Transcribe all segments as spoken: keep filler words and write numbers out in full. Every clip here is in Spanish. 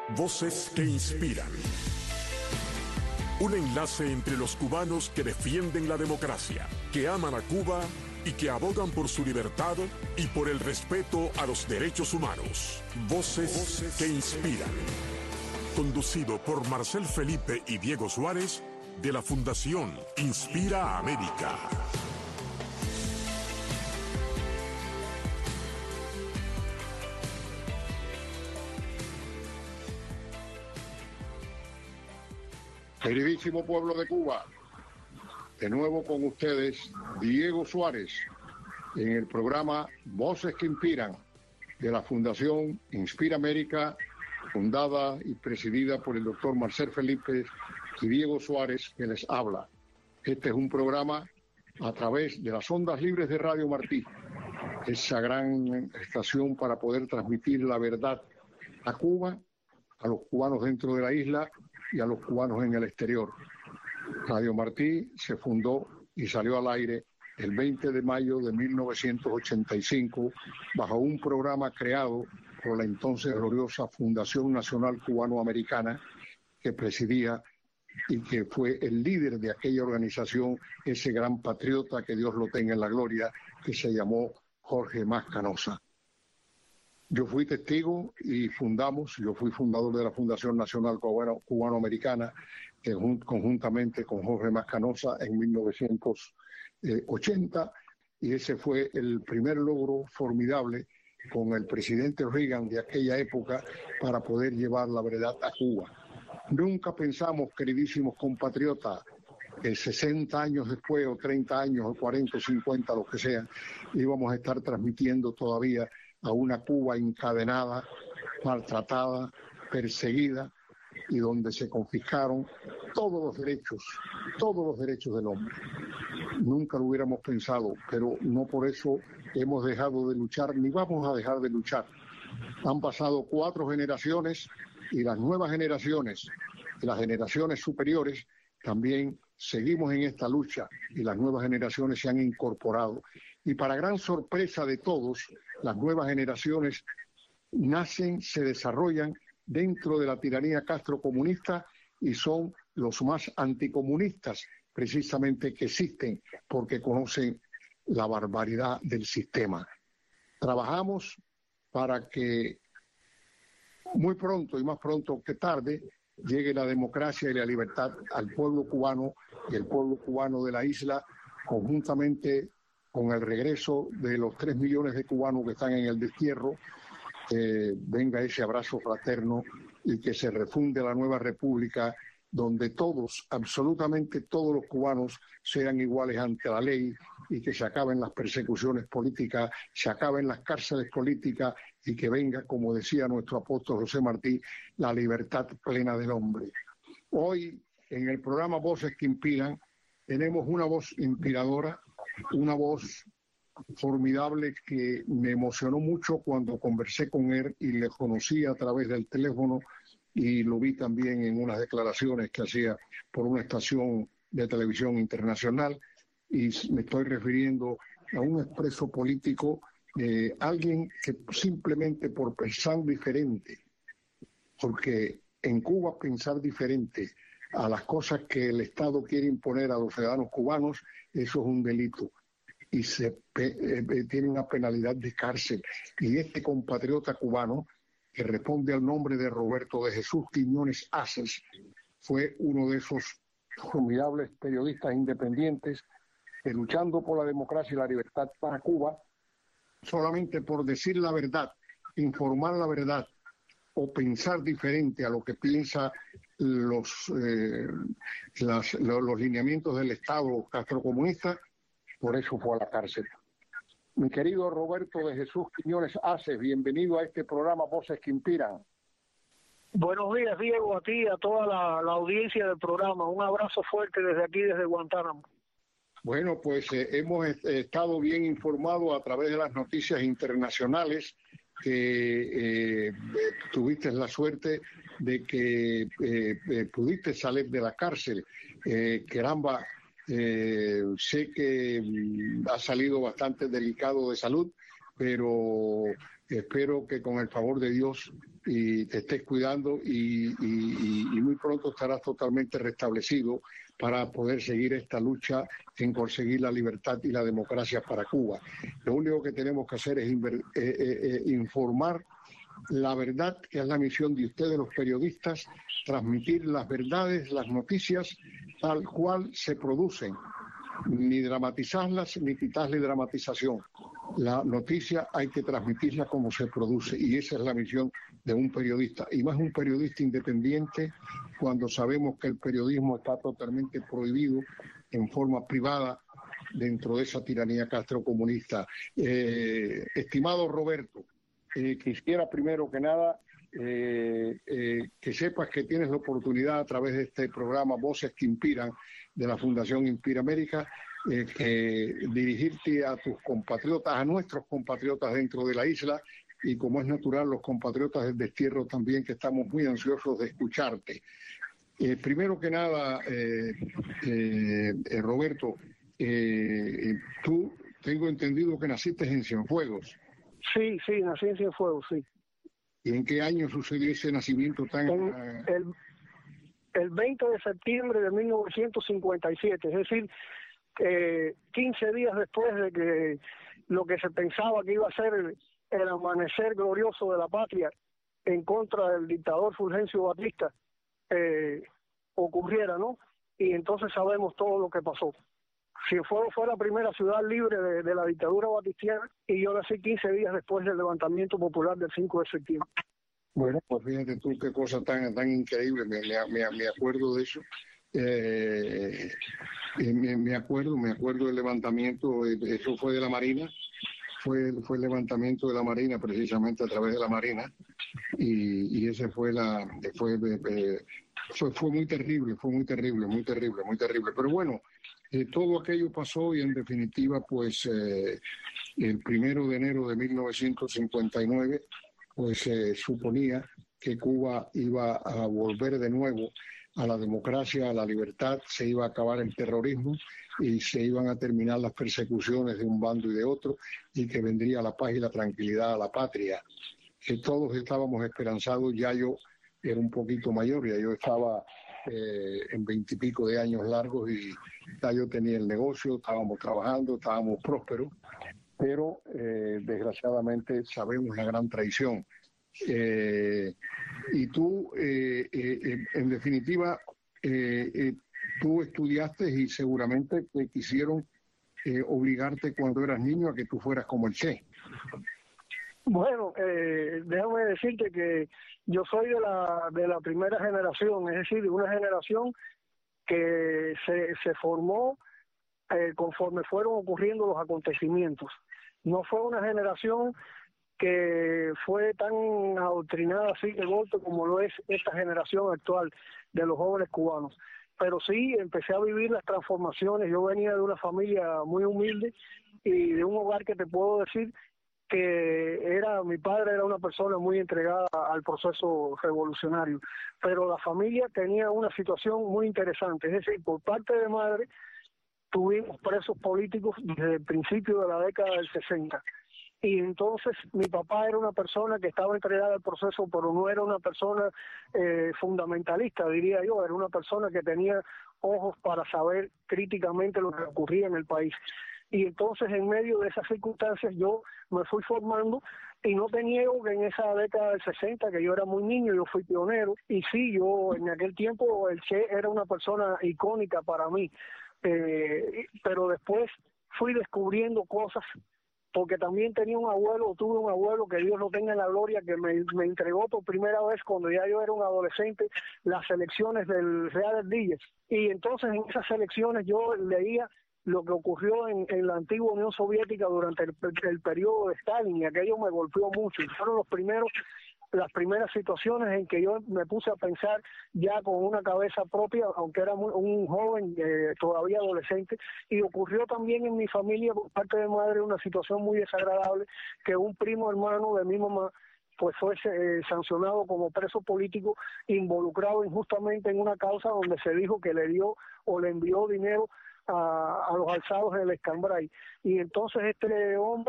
Voces que inspiran. Un enlace entre los cubanos que defienden la democracia, que aman a Cuba y que abogan por su libertad y por el respeto a los derechos humanos. Voces, Voces que inspiran. Conducido por Marcel Felipe y Diego Suárez, de la Fundación Inspira América. Queridísimo pueblo de Cuba, de nuevo con ustedes, Diego Suárez, en el programa Voces que Inspiran, de la Fundación Inspira América, fundada y presidida por el doctor Marcel Felipe y Diego Suárez, que les habla. Este es un programa a través de las ondas libres de Radio Martí, esa gran estación para poder transmitir la verdad a Cuba, a los cubanos dentro de la isla y a los cubanos en el exterior. Radio Martí se fundó y salió al aire el veinte de mayo de mil novecientos ochenta y cinco bajo un programa creado por la entonces gloriosa Fundación Nacional Cubano-Americana, que presidía y que fue el líder de aquella organización, ese gran patriota, que Dios lo tenga en la gloria, que se llamó Jorge Mas Canosa. Yo fui testigo y fundamos, yo fui fundador de la Fundación Nacional Cubano-Americana, que conjuntamente con Jorge Mas Canosa en mil novecientos ochenta, y ese fue el primer logro formidable con el presidente Reagan de aquella época para poder llevar la verdad a Cuba. Nunca pensamos, queridísimos compatriotas, que sesenta años después, o treinta años, o cuarenta, o cincuenta, lo que sea, íbamos a estar transmitiendo todavía a una Cuba encadenada, maltratada, perseguida, y donde se confiscaron todos los derechos, todos los derechos del hombre. Nunca lo hubiéramos pensado, pero no por eso hemos dejado de luchar, ni vamos a dejar de luchar. Han pasado cuatro generaciones y las nuevas generaciones, las generaciones superiores, también seguimos en esta lucha y las nuevas generaciones se han incorporado. Y para gran sorpresa de todos, las nuevas generaciones nacen, se desarrollan dentro de la tiranía castrocomunista y son los más anticomunistas precisamente que existen, porque conocen la barbaridad del sistema. Trabajamos para que muy pronto y más pronto que tarde llegue la democracia y la libertad al pueblo cubano y el pueblo cubano de la isla, conjuntamente con el regreso de los tres millones de cubanos que están en el destierro, eh, venga ese abrazo fraterno y que se refunde la nueva república, donde todos, absolutamente todos los cubanos sean iguales ante la ley y que se acaben las persecuciones políticas, se acaben las cárceles políticas y que venga, como decía nuestro apóstol José Martí, la libertad plena del hombre. Hoy, en el programa Voces que Inspiran, tenemos una voz inspiradora, una voz formidable que me emocionó mucho cuando conversé con él y le conocí a través del teléfono y lo vi también en unas declaraciones que hacía por una estación de televisión internacional, y me estoy refiriendo a un expreso político, eh, alguien que simplemente por pensar diferente, porque en Cuba pensar diferente a las cosas que el Estado quiere imponer a los ciudadanos cubanos, eso es un delito y se eh, tiene una penalidad de cárcel. Y este compatriota cubano, que responde al nombre de Roberto de Jesús Quiñones Aces, fue uno de esos formidables periodistas independientes que, luchando por la democracia y la libertad para Cuba, solamente por decir la verdad, informar la verdad o pensar diferente a lo que piensa los, eh, las, los, los lineamientos del Estado castrocomunista, por eso fue a la cárcel. Mi querido Roberto de Jesús Quiñones Aces, bienvenido a este programa Voces que Inspiran. Buenos días, Diego, a ti y a toda la, la audiencia del programa. Un abrazo fuerte desde aquí, desde Guantánamo. Bueno, pues eh, hemos eh, estado bien informados a través de las noticias internacionales que eh, tuviste la suerte de que eh, eh, pudiste salir de la cárcel. Eh, caramba, eh, sé que mm, ha salido bastante delicado de salud, pero Espero que con el favor de Dios y te estés cuidando y, y, y muy pronto estarás totalmente restablecido para poder seguir esta lucha en conseguir la libertad y la democracia para Cuba. Lo único que tenemos que hacer es inver, eh, eh, informar la verdad, que es la misión de ustedes los periodistas, transmitir las verdades, las noticias tal cual se producen, ni dramatizarlas ni quitarle dramatización. La noticia hay que transmitirla como se produce y esa es la misión de un periodista, y más un periodista independiente cuando sabemos que el periodismo está totalmente prohibido en forma privada dentro de esa tiranía castrocomunista. Eh, estimado Roberto, eh, quisiera primero que nada eh, eh, que sepas que tienes la oportunidad a través de este programa Voces que Inspiran de la Fundación Inspira América, eh, que dirigirte a tus compatriotas, a nuestros compatriotas dentro de la isla, y como es natural, los compatriotas del destierro también, que estamos muy ansiosos de escucharte. Eh, primero que nada, eh, eh, eh, Roberto, eh, tú tengo entendido que naciste en Cienfuegos. Sí, sí, nací en Cienfuegos, sí. ¿Y en qué año sucedió ese nacimiento tan...? En, el, el veinte de septiembre de mil novecientos cincuenta y siete, es decir, eh, quince días después de que lo que se pensaba que iba a ser el, el amanecer glorioso de la patria en contra del dictador Fulgencio Batista eh, ocurriera, ¿no? Y entonces sabemos todo lo que pasó. Cienfuegos fue la primera ciudad libre de, de la dictadura batistiana y yo nací quince días después del levantamiento popular del cinco de septiembre. Bueno, pues fíjate tú qué cosa tan tan increíble, me, me, me acuerdo de eso. Eh, me, me acuerdo, me acuerdo del levantamiento, eso fue de la Marina, fue, fue el levantamiento de la Marina, precisamente a través de la Marina, y, y ese fue la, fue, eh, fue, fue muy terrible, fue muy terrible, muy terrible, muy terrible. Pero bueno, eh, todo aquello pasó y en definitiva, pues eh, el primero de enero de mil novecientos cincuenta y nueve, pues se eh, suponía que Cuba iba a volver de nuevo a la democracia, a la libertad, se iba a acabar el terrorismo y se iban a terminar las persecuciones de un bando y de otro, y que vendría la paz y la tranquilidad a la patria. Que todos estábamos esperanzados. Ya yo era un poquito mayor, ya yo estaba eh, en veintipico de años largos y ya yo tenía el negocio, estábamos trabajando, estábamos prósperos, pero eh, desgraciadamente sabemos la gran traición. Eh, y tú, eh, eh, en definitiva, eh, eh, tú estudiaste y seguramente te quisieron eh, obligarte cuando eras niño a que tú fueras como el Che. Bueno, eh, déjame decirte que yo soy de la de la primera generación, es decir, de una generación que se, se formó eh, conforme fueron ocurriendo los acontecimientos. No fue una generación que fue tan adoctrinada así de golpe como lo es esta generación actual de los jóvenes cubanos. Pero sí, empecé a vivir las transformaciones. Yo venía de una familia muy humilde y de un hogar que te puedo decir que era, mi padre era una persona muy entregada al proceso revolucionario, pero la familia tenía una situación muy interesante, es decir, por parte de madre tuvimos presos políticos desde el principio de la década del sesenta, y entonces mi papá era una persona que estaba entregada al proceso, pero no era una persona eh, fundamentalista, diría yo, era una persona que tenía ojos para saber críticamente lo que ocurría en el país. Y entonces en medio de esas circunstancias yo me fui formando, y no te niego que en esa década del sesenta, que yo era muy niño, yo fui pionero, y sí, yo en aquel tiempo el Che era una persona icónica para mí, eh, pero después fui descubriendo cosas, porque también tenía un abuelo, tuve un abuelo, que Dios lo tenga en la gloria, que me, me entregó por primera vez cuando ya yo era un adolescente las selecciones del Real Ardillas, y entonces en esas selecciones yo leía lo que ocurrió en, en la antigua Unión Soviética durante el, el periodo de Stalin, y aquello me golpeó mucho, y fueron los primeros las primeras situaciones en que yo me puse a pensar ya con una cabeza propia, aunque era muy, un joven eh, todavía adolescente. Y ocurrió también en mi familia por parte de madre una situación muy desagradable, que un primo hermano de mi mamá pues fue eh, sancionado como preso político, involucrado injustamente en una causa donde se dijo que le dio o le envió dinero a, a los alzados en el Escambray. Y entonces este hombre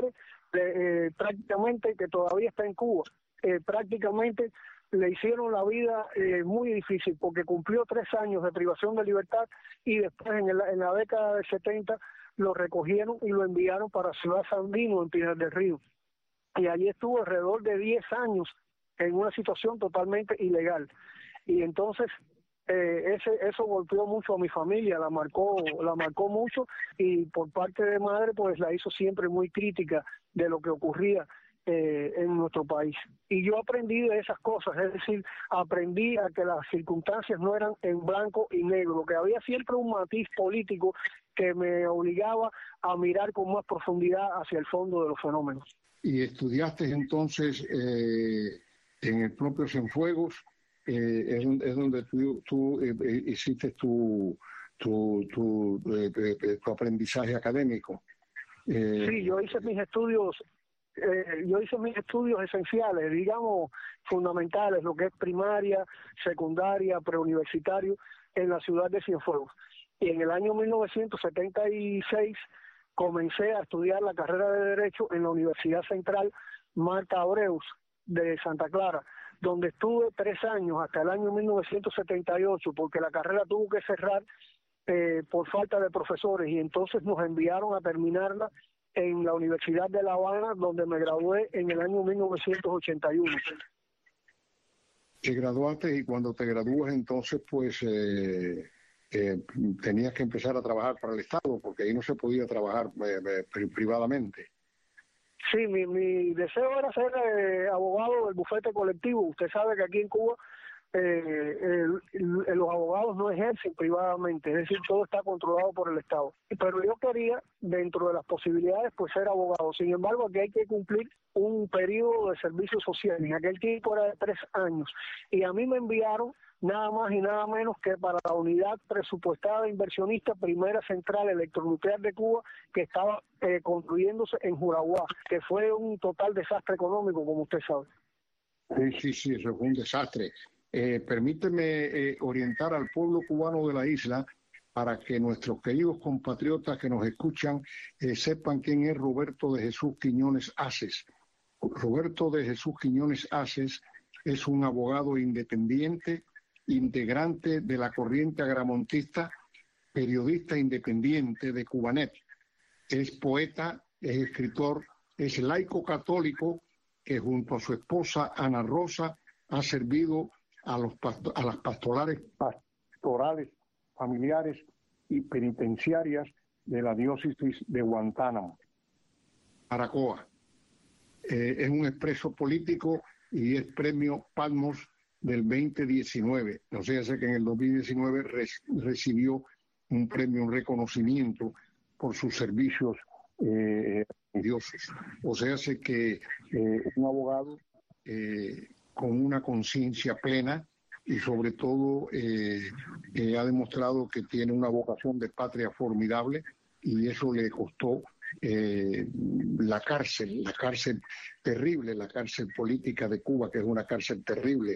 eh, prácticamente, que todavía está en Cuba, eh, prácticamente le hicieron la vida eh, muy difícil, porque cumplió tres años de privación de libertad y después en, el, en la década del setenta lo recogieron y lo enviaron para Ciudad Sandino, en Pinar del Río. Y allí estuvo alrededor de diez años en una situación totalmente ilegal. Y entonces eh, ese eso golpeó mucho a mi familia, la marcó la marcó mucho, y por parte de madre pues la hizo siempre muy crítica de lo que ocurría eh, en nuestro país. Y yo aprendí de esas cosas, es decir, aprendí a que las circunstancias no eran en blanco y negro, que había siempre un matiz político que me obligaba a mirar con más profundidad hacia el fondo de los fenómenos. Y estudiaste entonces eh, en el propio Cienfuegos, eh, es, es donde tú, tú eh, hiciste tu, tu, tu, eh, eh, tu aprendizaje académico. Eh, sí, yo hice mis estudios, eh, yo hice mis estudios esenciales, digamos, fundamentales, lo que es primaria, secundaria, preuniversitario, en la ciudad de Cienfuegos. Y en el año mil novecientos setenta y seis comencé a estudiar la carrera de Derecho en la Universidad Central Marta Abreus de Santa Clara, donde estuve tres años hasta el año mil novecientos setenta y ocho, porque la carrera tuvo que cerrar eh, por falta de profesores, y entonces nos enviaron a terminarla en la Universidad de La Habana, donde me gradué en el año mil novecientos ochenta y uno. Te graduaste, y cuando te gradúas entonces pues eh, eh, tenías que empezar a trabajar para el Estado, porque ahí no se podía trabajar eh, eh, privadamente. Sí, mi, mi deseo era ser eh, abogado del bufete colectivo. Usted sabe que aquí en Cuba eh, el, el, los abogados no ejercen privadamente, es decir, todo está controlado por el Estado. Pero yo quería, dentro de las posibilidades, pues ser abogado. Sin embargo, aquí hay que cumplir un periodo de servicio social. En aquel tiempo era de tres años. Y a mí me enviaron nada más y nada menos que para la unidad presupuestada de inversionista Primera Central Electronuclear de Cuba, que estaba eh, construyéndose en Juraguá, que fue un total desastre económico, como usted sabe. Sí, sí, sí, eso fue un desastre. Eh, permíteme eh, orientar al pueblo cubano de la isla para que nuestros queridos compatriotas que nos escuchan eh, sepan quién es Roberto de Jesús Quiñones Aces. Roberto de Jesús Quiñones Aces es un abogado independiente, integrante de la corriente agramontista, periodista independiente de Cubanet. Es poeta, es escritor, es laico católico que junto a su esposa Ana Rosa ha servido a, los pasto- a las pastorales, pastorales familiares y penitenciarias de la diócesis de Guantánamo, Aracoa. Eh, es un expreso político y es premio Patmos del veinte diecinueve. O sea, sé que en el dos mil diecinueve re- recibió un premio, un reconocimiento por sus servicios eh, religiosos. O sea, sé que eh, un abogado eh, con una conciencia plena y sobre todo eh, eh, ha demostrado que tiene una vocación de patria formidable, y eso le costó eh, la cárcel, la cárcel terrible, la cárcel política de Cuba, que es una cárcel terrible.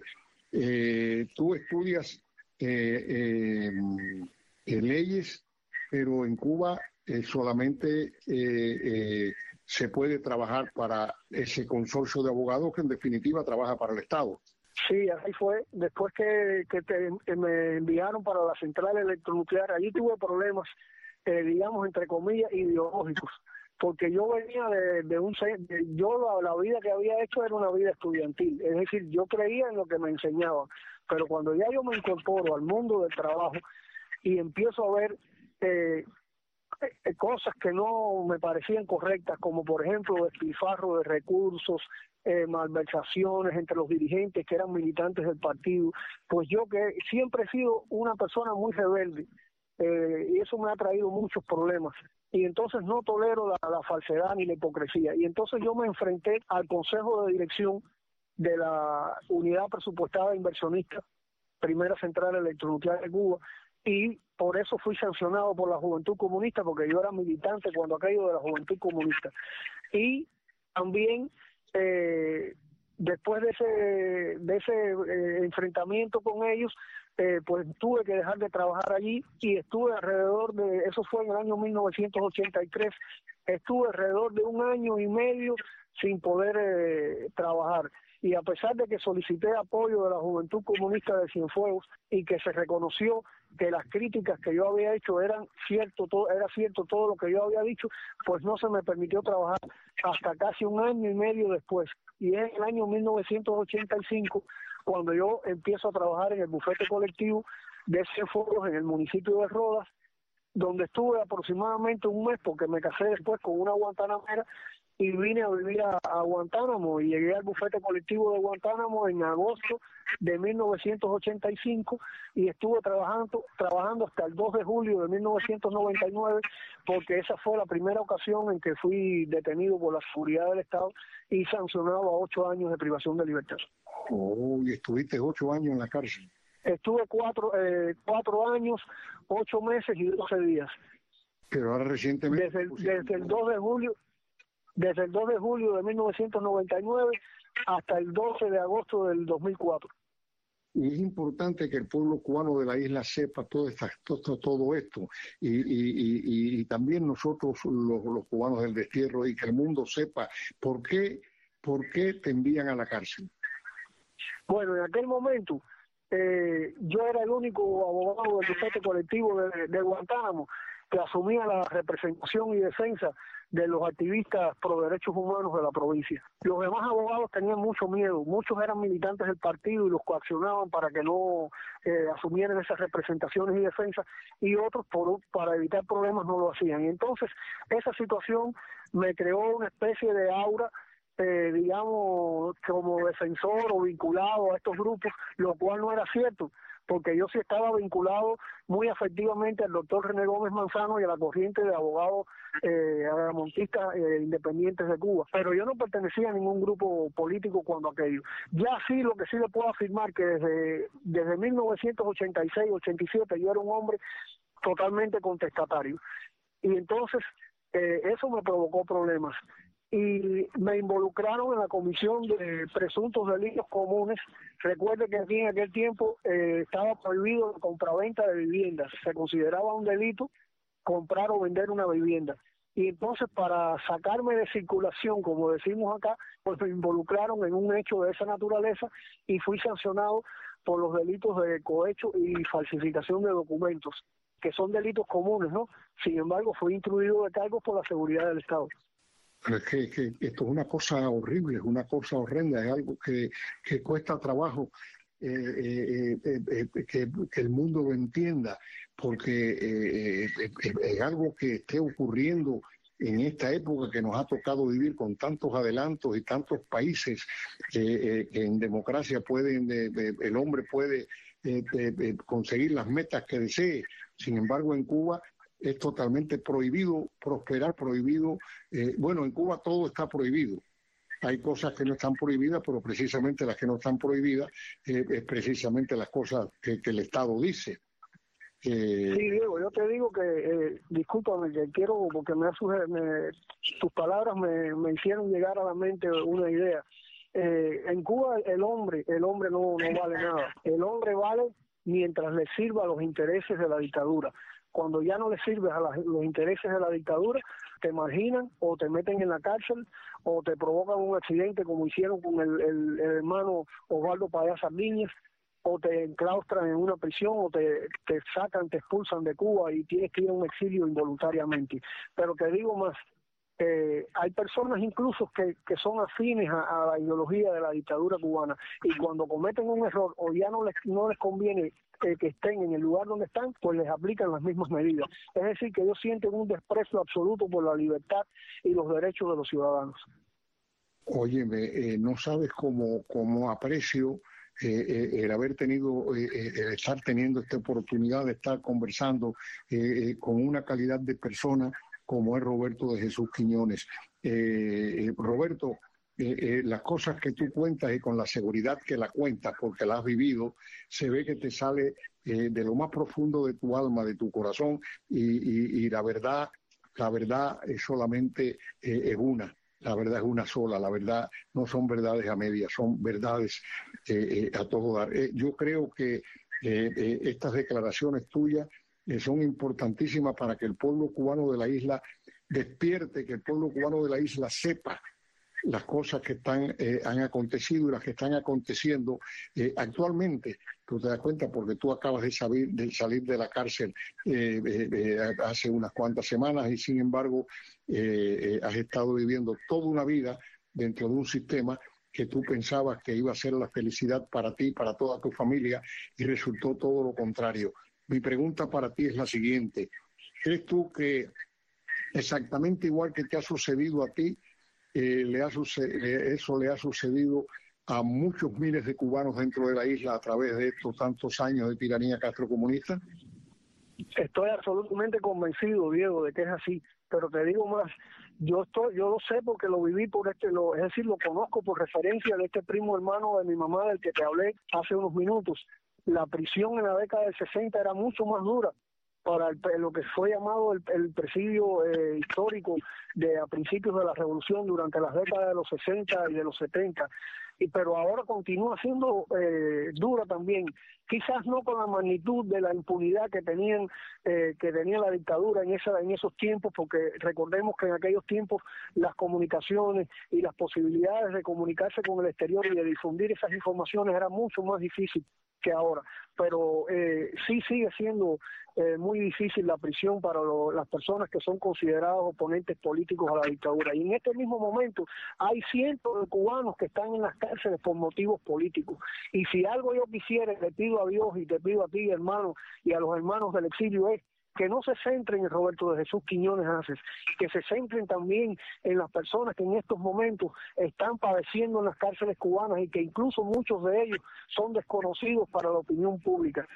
Eh, tú estudias eh, eh, eh, leyes, pero en Cuba eh, solamente eh, eh, se puede trabajar para ese consorcio de abogados que en definitiva trabaja para el Estado. Sí, así fue. Después que, que, te, que me enviaron para la central electronuclear, allí tuve problemas, eh, digamos, entre comillas, ideológicos, porque yo venía de, de un... De, yo la, la vida que había hecho era una vida estudiantil, es decir, yo creía en lo que me enseñaban, pero cuando ya yo me incorporo al mundo del trabajo y empiezo a ver eh, eh, cosas que no me parecían correctas, como por ejemplo despilfarro de recursos, eh, malversaciones entre los dirigentes que eran militantes del partido, pues yo que siempre he sido una persona muy rebelde, eh, y eso me ha traído muchos problemas, y entonces no tolero la, la falsedad ni la hipocresía, y entonces yo me enfrenté al Consejo de Dirección de la Unidad Presupuestada Inversionista Primera Central Electronuclear de Cuba, y por eso fui sancionado por la Juventud Comunista, porque yo era militante cuando aquello de la Juventud Comunista. Y también eh, después de ese de ese eh, enfrentamiento con ellos, eh, pues tuve que dejar de trabajar allí y estuve alrededor de, eso fue en el año mil novecientos ochenta y tres, estuve alrededor de un año y medio sin poder eh, trabajar. Y a pesar de que solicité apoyo de la Juventud Comunista de Cienfuegos y que se reconoció que las críticas que yo había hecho eran cierto, todo, era cierto todo lo que yo había dicho, pues no se me permitió trabajar hasta casi un año y medio después. Y es en el año mil novecientos ochenta y cinco cuando yo empiezo a trabajar en el bufete colectivo de Cienfuegos en el municipio de Rodas, donde estuve aproximadamente un mes porque me casé después con una guantanamera y vine a vivir a, a Guantánamo y llegué al bufete colectivo de Guantánamo en agosto de mil novecientos ochenta y cinco y estuve trabajando trabajando hasta el dos de julio de mil novecientos noventa y nueve, porque esa fue la primera ocasión en que fui detenido por la seguridad del Estado y sancionado a ocho años de privación de libertad. Oh, y estuviste ocho años en la cárcel. Estuve cuatro, eh, cuatro años, ocho meses y doce días. Pero ahora recientemente... Desde el, desde el dos de julio... Desde el dos de julio de mil novecientos noventa y nueve hasta el doce de agosto del dos mil cuatro. Y es importante que el pueblo cubano de la isla sepa todo, esta, todo, todo esto y, y, y, y también nosotros los, los cubanos del destierro, y que el mundo sepa por qué, por qué te envían a la cárcel. Bueno, en aquel momento eh, yo era el único abogado del bufete colectivo de, de Guantánamo que asumía la representación y defensa de los activistas pro derechos humanos de la provincia. Los demás abogados tenían mucho miedo, muchos eran militantes del partido y los coaccionaban para que no eh, asumieran esas representaciones y defensas, y otros por, para evitar problemas no lo hacían. Y entonces esa situación me creó una especie de aura, eh, digamos, como defensor o vinculado a estos grupos, lo cual no era cierto, porque yo sí estaba vinculado muy afectivamente al doctor René Gómez Manzano y a la corriente de abogados eh, agramontistas eh, independientes de Cuba, pero yo no pertenecía a ningún grupo político cuando aquello. Ya sí, lo que sí le puedo afirmar que desde, desde mil novecientos ochenta y seis ochenta y siete yo era un hombre totalmente contestatario, y entonces eh, eso me provocó problemas. Y me involucraron en la comisión de presuntos delitos comunes. Recuerde que aquí en aquel tiempo eh, estaba prohibido la compraventa de viviendas, se consideraba un delito comprar o vender una vivienda. Y entonces, para sacarme de circulación, como decimos acá, pues me involucraron en un hecho de esa naturaleza y fui sancionado por los delitos de cohecho y falsificación de documentos, que son delitos comunes, ¿no? Sin embargo, fui instruido de cargos por la seguridad del Estado. Pero es que, que esto es una cosa horrible, es una cosa horrenda, es algo que, que cuesta trabajo eh, eh, eh, eh, que, que el mundo lo entienda, porque eh, eh, es algo que esté ocurriendo en esta época que nos ha tocado vivir con tantos adelantos y tantos países eh, eh, que en democracia pueden, de, de, el hombre puede eh, de, de conseguir las metas que desee. Sin embargo, en Cuba es totalmente prohibido prosperar, prohibido. Eh, bueno, en Cuba todo está prohibido. Hay cosas que no están prohibidas, pero precisamente las que no están prohibidas eh, es precisamente las cosas que, que el Estado dice. Eh, sí, Diego, yo te digo que, eh, discúlpame, que quiero, porque me, me tus palabras me, me hicieron llegar a la mente una idea. Eh, en Cuba el hombre, el hombre no, no vale nada. El hombre vale mientras le sirva a los intereses de la dictadura. Cuando ya no le sirves a la, los intereses de la dictadura, te marginan o te meten en la cárcel o te provocan un accidente como hicieron con el, el, el hermano Osvaldo Payá Sardiñas, o te enclaustran en una prisión o te, te sacan, te expulsan de Cuba y tienes que ir a un exilio involuntariamente. Pero te digo más, eh, hay personas incluso que, que son afines a, a la ideología de la dictadura cubana, y cuando cometen un error o ya no les, no les conviene Eh, que estén en el lugar donde están, pues les aplican las mismas medidas. Es decir, que ellos sienten un desprecio absoluto por la libertad y los derechos de los ciudadanos. Óyeme, eh, no sabes cómo, cómo aprecio eh, eh, el haber tenido, eh, el estar teniendo esta oportunidad de estar conversando eh, eh, con una calidad de persona como es Roberto de Jesús Quiñones. Eh, eh, Roberto, Eh, eh, las cosas que tú cuentas y con la seguridad que la cuentas, porque la has vivido, se ve que te sale eh, de lo más profundo de tu alma, de tu corazón, y, y, y la verdad, la verdad es solamente eh, es una, la verdad es una sola, la verdad no son verdades a medias, son verdades eh, eh, a todo dar. Eh, yo creo que eh, eh, estas declaraciones tuyas eh, son importantísimas para que el pueblo cubano de la isla despierte, que el pueblo cubano de la isla sepa las cosas que están eh, han acontecido y las que están aconteciendo eh, actualmente. Tú te das cuenta porque tú acabas de salir de, salir de la cárcel eh, eh, eh, hace unas cuantas semanas y sin embargo eh, eh, has estado viviendo toda una vida dentro de un sistema que tú pensabas que iba a ser la felicidad para ti, para toda tu familia, y resultó todo lo contrario. Mi pregunta para ti es la siguiente. ¿Crees tú que exactamente igual que te ha sucedido a ti, Eh, le ha eso le ha sucedido a muchos miles de cubanos dentro de la isla a través de estos tantos años de tiranía castrocomunista? Estoy absolutamente convencido, Diego, de que es así, pero te digo más, yo estoy, yo lo sé porque lo viví por este, lo, es decir, lo conozco por referencia de este primo hermano de mi mamá del que te hablé hace unos minutos. La prisión en la década del sesenta era mucho más dura para el, lo que fue llamado el, el presidio eh, histórico de a principios de la revolución durante las décadas de los sesenta y de los setenta, y pero ahora continúa siendo eh, dura también, quizás no con la magnitud de la impunidad que tenían eh, que tenía la dictadura en esa en esos tiempos, porque recordemos que en aquellos tiempos las comunicaciones y las posibilidades de comunicarse con el exterior y de difundir esas informaciones era mucho más difícil que ahora, pero eh, sí sigue siendo eh, muy difícil la prisión para lo, las personas que son consideradas oponentes políticos a la dictadura. Y en este mismo momento hay cientos de cubanos que están en las cárceles por motivos políticos. Y si algo yo quisiera, le pido a Dios y te pido a ti, hermano, y a los hermanos del exilio, es que no se centren en Roberto de Jesús Quiñones Aces, que se centren también en las personas que en estos momentos están padeciendo en las cárceles cubanas y que incluso muchos de ellos son desconocidos para la opinión pública.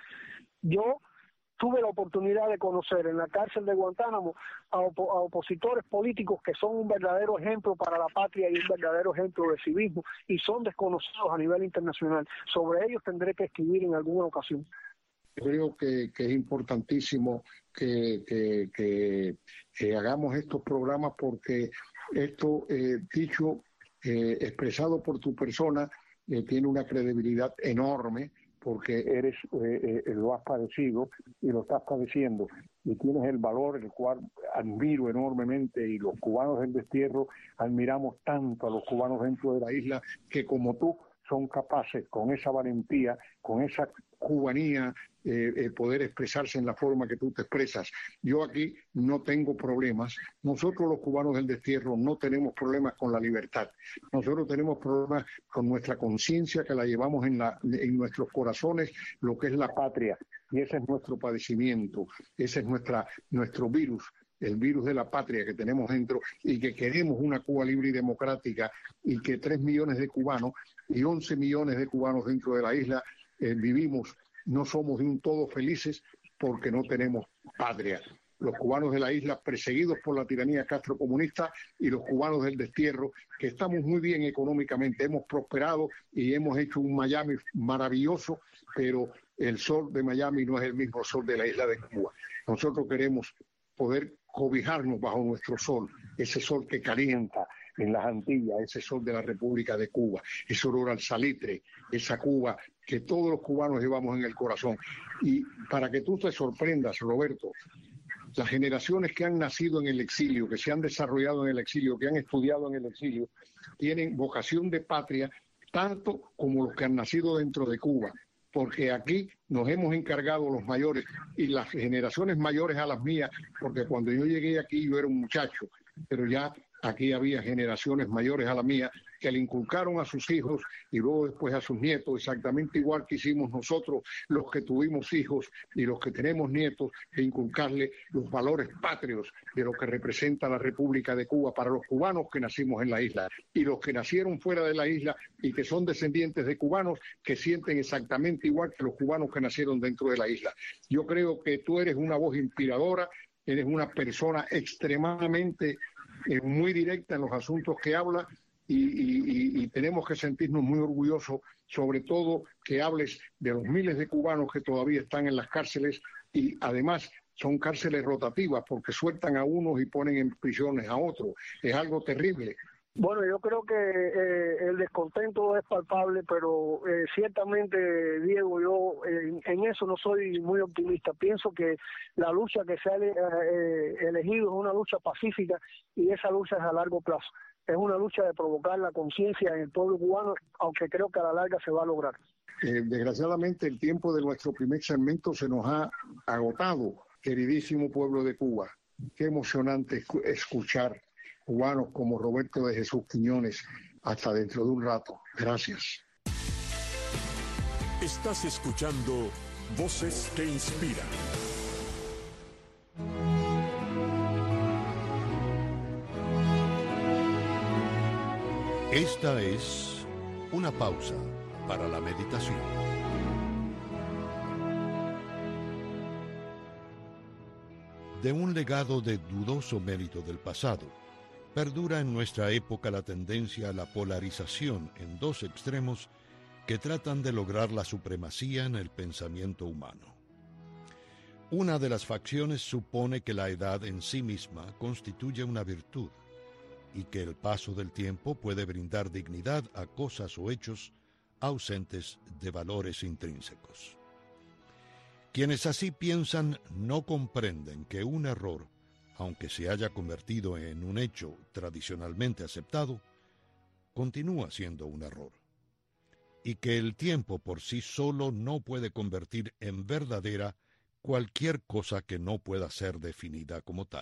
Yo tuve la oportunidad de conocer en la cárcel de Guantánamo a, op a opositores políticos que son un verdadero ejemplo para la patria y un verdadero ejemplo de civismo y son desconocidos a nivel internacional. Sobre ellos tendré que escribir en alguna ocasión. Creo que, que es importantísimo que, que, que, que hagamos estos programas porque esto, eh, dicho, eh, expresado por tu persona, eh, tiene una credibilidad enorme porque eres eh, eh, lo has padecido y lo estás padeciendo y tienes el valor, el cual admiro enormemente, y los cubanos del destierro admiramos tanto a los cubanos dentro de la isla que como tú son capaces con esa valentía, con esa cubanía, eh, eh, poder expresarse en la forma que tú te expresas. Yo aquí no tengo problemas. Nosotros los cubanos del destierro no tenemos problemas con la libertad. Nosotros tenemos problemas con nuestra conciencia, que la llevamos en, la, en nuestros corazones, lo que es la patria. Y ese es nuestro padecimiento, ese es nuestra, nuestro virus, el virus de la patria que tenemos dentro, y que queremos una Cuba libre y democrática, y que tres millones de cubanos y once millones de cubanos dentro de la isla eh, vivimos, no somos de un todo felices porque no tenemos patria. Los cubanos de la isla perseguidos por la tiranía castrocomunista y los cubanos del destierro, que estamos muy bien económicamente, hemos prosperado y hemos hecho un Miami maravilloso, pero el sol de Miami no es el mismo sol de la isla de Cuba. Nosotros queremos poder cobijarnos bajo nuestro sol, ese sol que calienta en las Antillas, ese sol de la República de Cuba, ese olor al salitre, esa Cuba que todos los cubanos llevamos en el corazón. Y para que tú te sorprendas, Roberto, las generaciones que han nacido en el exilio, que se han desarrollado en el exilio, que han estudiado en el exilio, tienen vocación de patria tanto como los que han nacido dentro de Cuba, porque aquí nos hemos encargado los mayores y las generaciones mayores a las mías, porque cuando yo llegué aquí yo era un muchacho, pero ya aquí había generaciones mayores a la mía que le inculcaron a sus hijos y luego después a sus nietos, exactamente igual que hicimos nosotros los que tuvimos hijos y los que tenemos nietos, de inculcarle los valores patrios de lo que representa la República de Cuba para los cubanos que nacimos en la isla y los que nacieron fuera de la isla y que son descendientes de cubanos que sienten exactamente igual que los cubanos que nacieron dentro de la isla. Yo creo que tú eres una voz inspiradora, eres una persona extremadamente eh, muy directa en los asuntos que habla. Y, y, y tenemos que sentirnos muy orgullosos, sobre todo que hables de los miles de cubanos que todavía están en las cárceles y además son cárceles rotativas porque sueltan a unos y ponen en prisiones a otros. Es algo terrible, Bueno, yo creo que eh, el descontento es palpable, pero eh, ciertamente, Diego, yo eh, en eso no soy muy optimista. Pienso que la lucha que se ha eh, elegido es una lucha pacífica y esa lucha es a largo plazo. Es una lucha de provocar la conciencia en el pueblo cubano, aunque creo que a la larga se va a lograr. Eh, desgraciadamente el tiempo de nuestro primer segmento se nos ha agotado, queridísimo pueblo de Cuba. Qué emocionante escuchar cubanos como Roberto de Jesús Quiñones. Hasta dentro de un rato. Gracias. Estás escuchando Voces que Inspiran. Esta es una pausa para la meditación. De un legado de dudoso mérito del pasado, perdura en nuestra época la tendencia a la polarización en dos extremos que tratan de lograr la supremacía en el pensamiento humano. Una de las facciones supone que la edad en sí misma constituye una virtud y que el paso del tiempo puede brindar dignidad a cosas o hechos ausentes de valores intrínsecos. Quienes así piensan no comprenden que un error, aunque se haya convertido en un hecho tradicionalmente aceptado, continúa siendo un error, y que el tiempo por sí solo no puede convertir en verdadera cualquier cosa que no pueda ser definida como tal.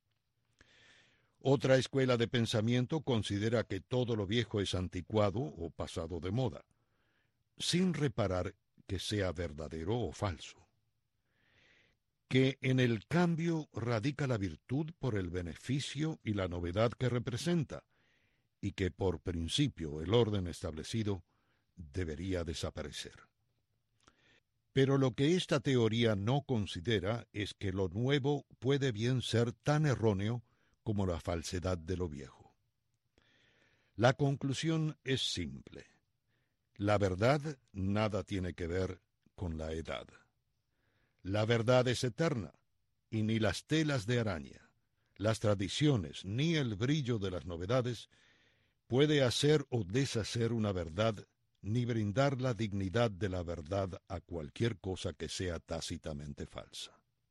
Otra escuela de pensamiento considera que todo lo viejo es anticuado o pasado de moda, sin reparar que sea verdadero o falso. Que en el cambio radica la virtud por el beneficio y la novedad que representa, y que por principio el orden establecido debería desaparecer. Pero lo que esta teoría no considera es que lo nuevo puede bien ser tan erróneo como la falsedad de lo viejo. La conclusión es simple. La verdad nada tiene que ver con la edad. La verdad es eterna, y ni las telas de araña, las tradiciones, ni el brillo de las novedades puede hacer o deshacer una verdad, ni brindar la dignidad de la verdad a cualquier cosa que sea tácitamente falsa.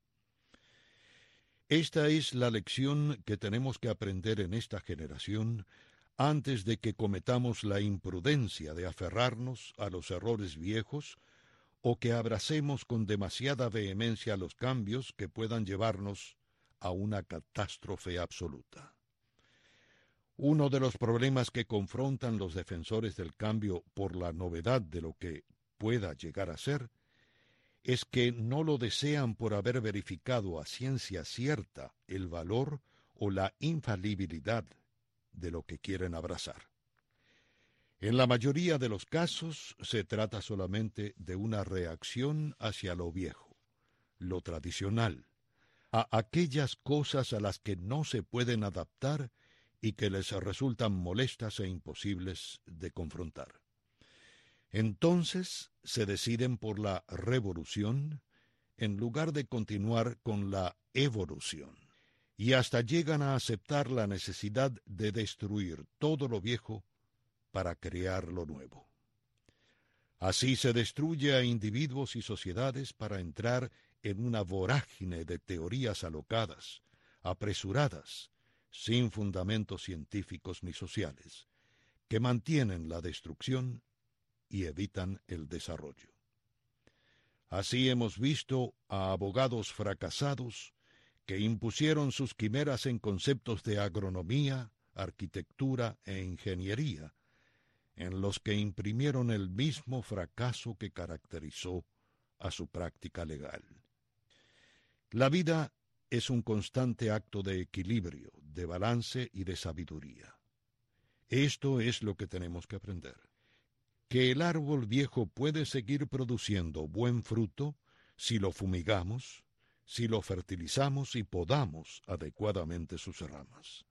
Esta es la lección que tenemos que aprender en esta generación antes de que cometamos la imprudencia de aferrarnos a los errores viejos o que abracemos con demasiada vehemencia los cambios que puedan llevarnos a una catástrofe absoluta. Uno de los problemas que confrontan los defensores del cambio por la novedad de lo que pueda llegar a ser es que no lo desean por haber verificado a ciencia cierta el valor o la infalibilidad de lo que quieren abrazar. En la mayoría de los casos se trata solamente de una reacción hacia lo viejo, lo tradicional, a aquellas cosas a las que no se pueden adaptar y que les resultan molestas e imposibles de confrontar. Entonces se deciden por la revolución en lugar de continuar con la evolución, y hasta llegan a aceptar la necesidad de destruir todo lo viejo para crear lo nuevo. Así se destruye a individuos y sociedades para entrar en una vorágine de teorías alocadas, apresuradas, sin fundamentos científicos ni sociales, que mantienen la destrucción y evitan el desarrollo. Así hemos visto a abogados fracasados que impusieron sus quimeras en conceptos de agronomía, arquitectura e ingeniería, en los que imprimieron el mismo fracaso que caracterizó a su práctica legal. La vida es un constante acto de equilibrio, de balance y de sabiduría. Esto es lo que tenemos que aprender. Que el árbol viejo puede seguir produciendo buen fruto si lo fumigamos, si lo fertilizamos y podamos adecuadamente sus ramas.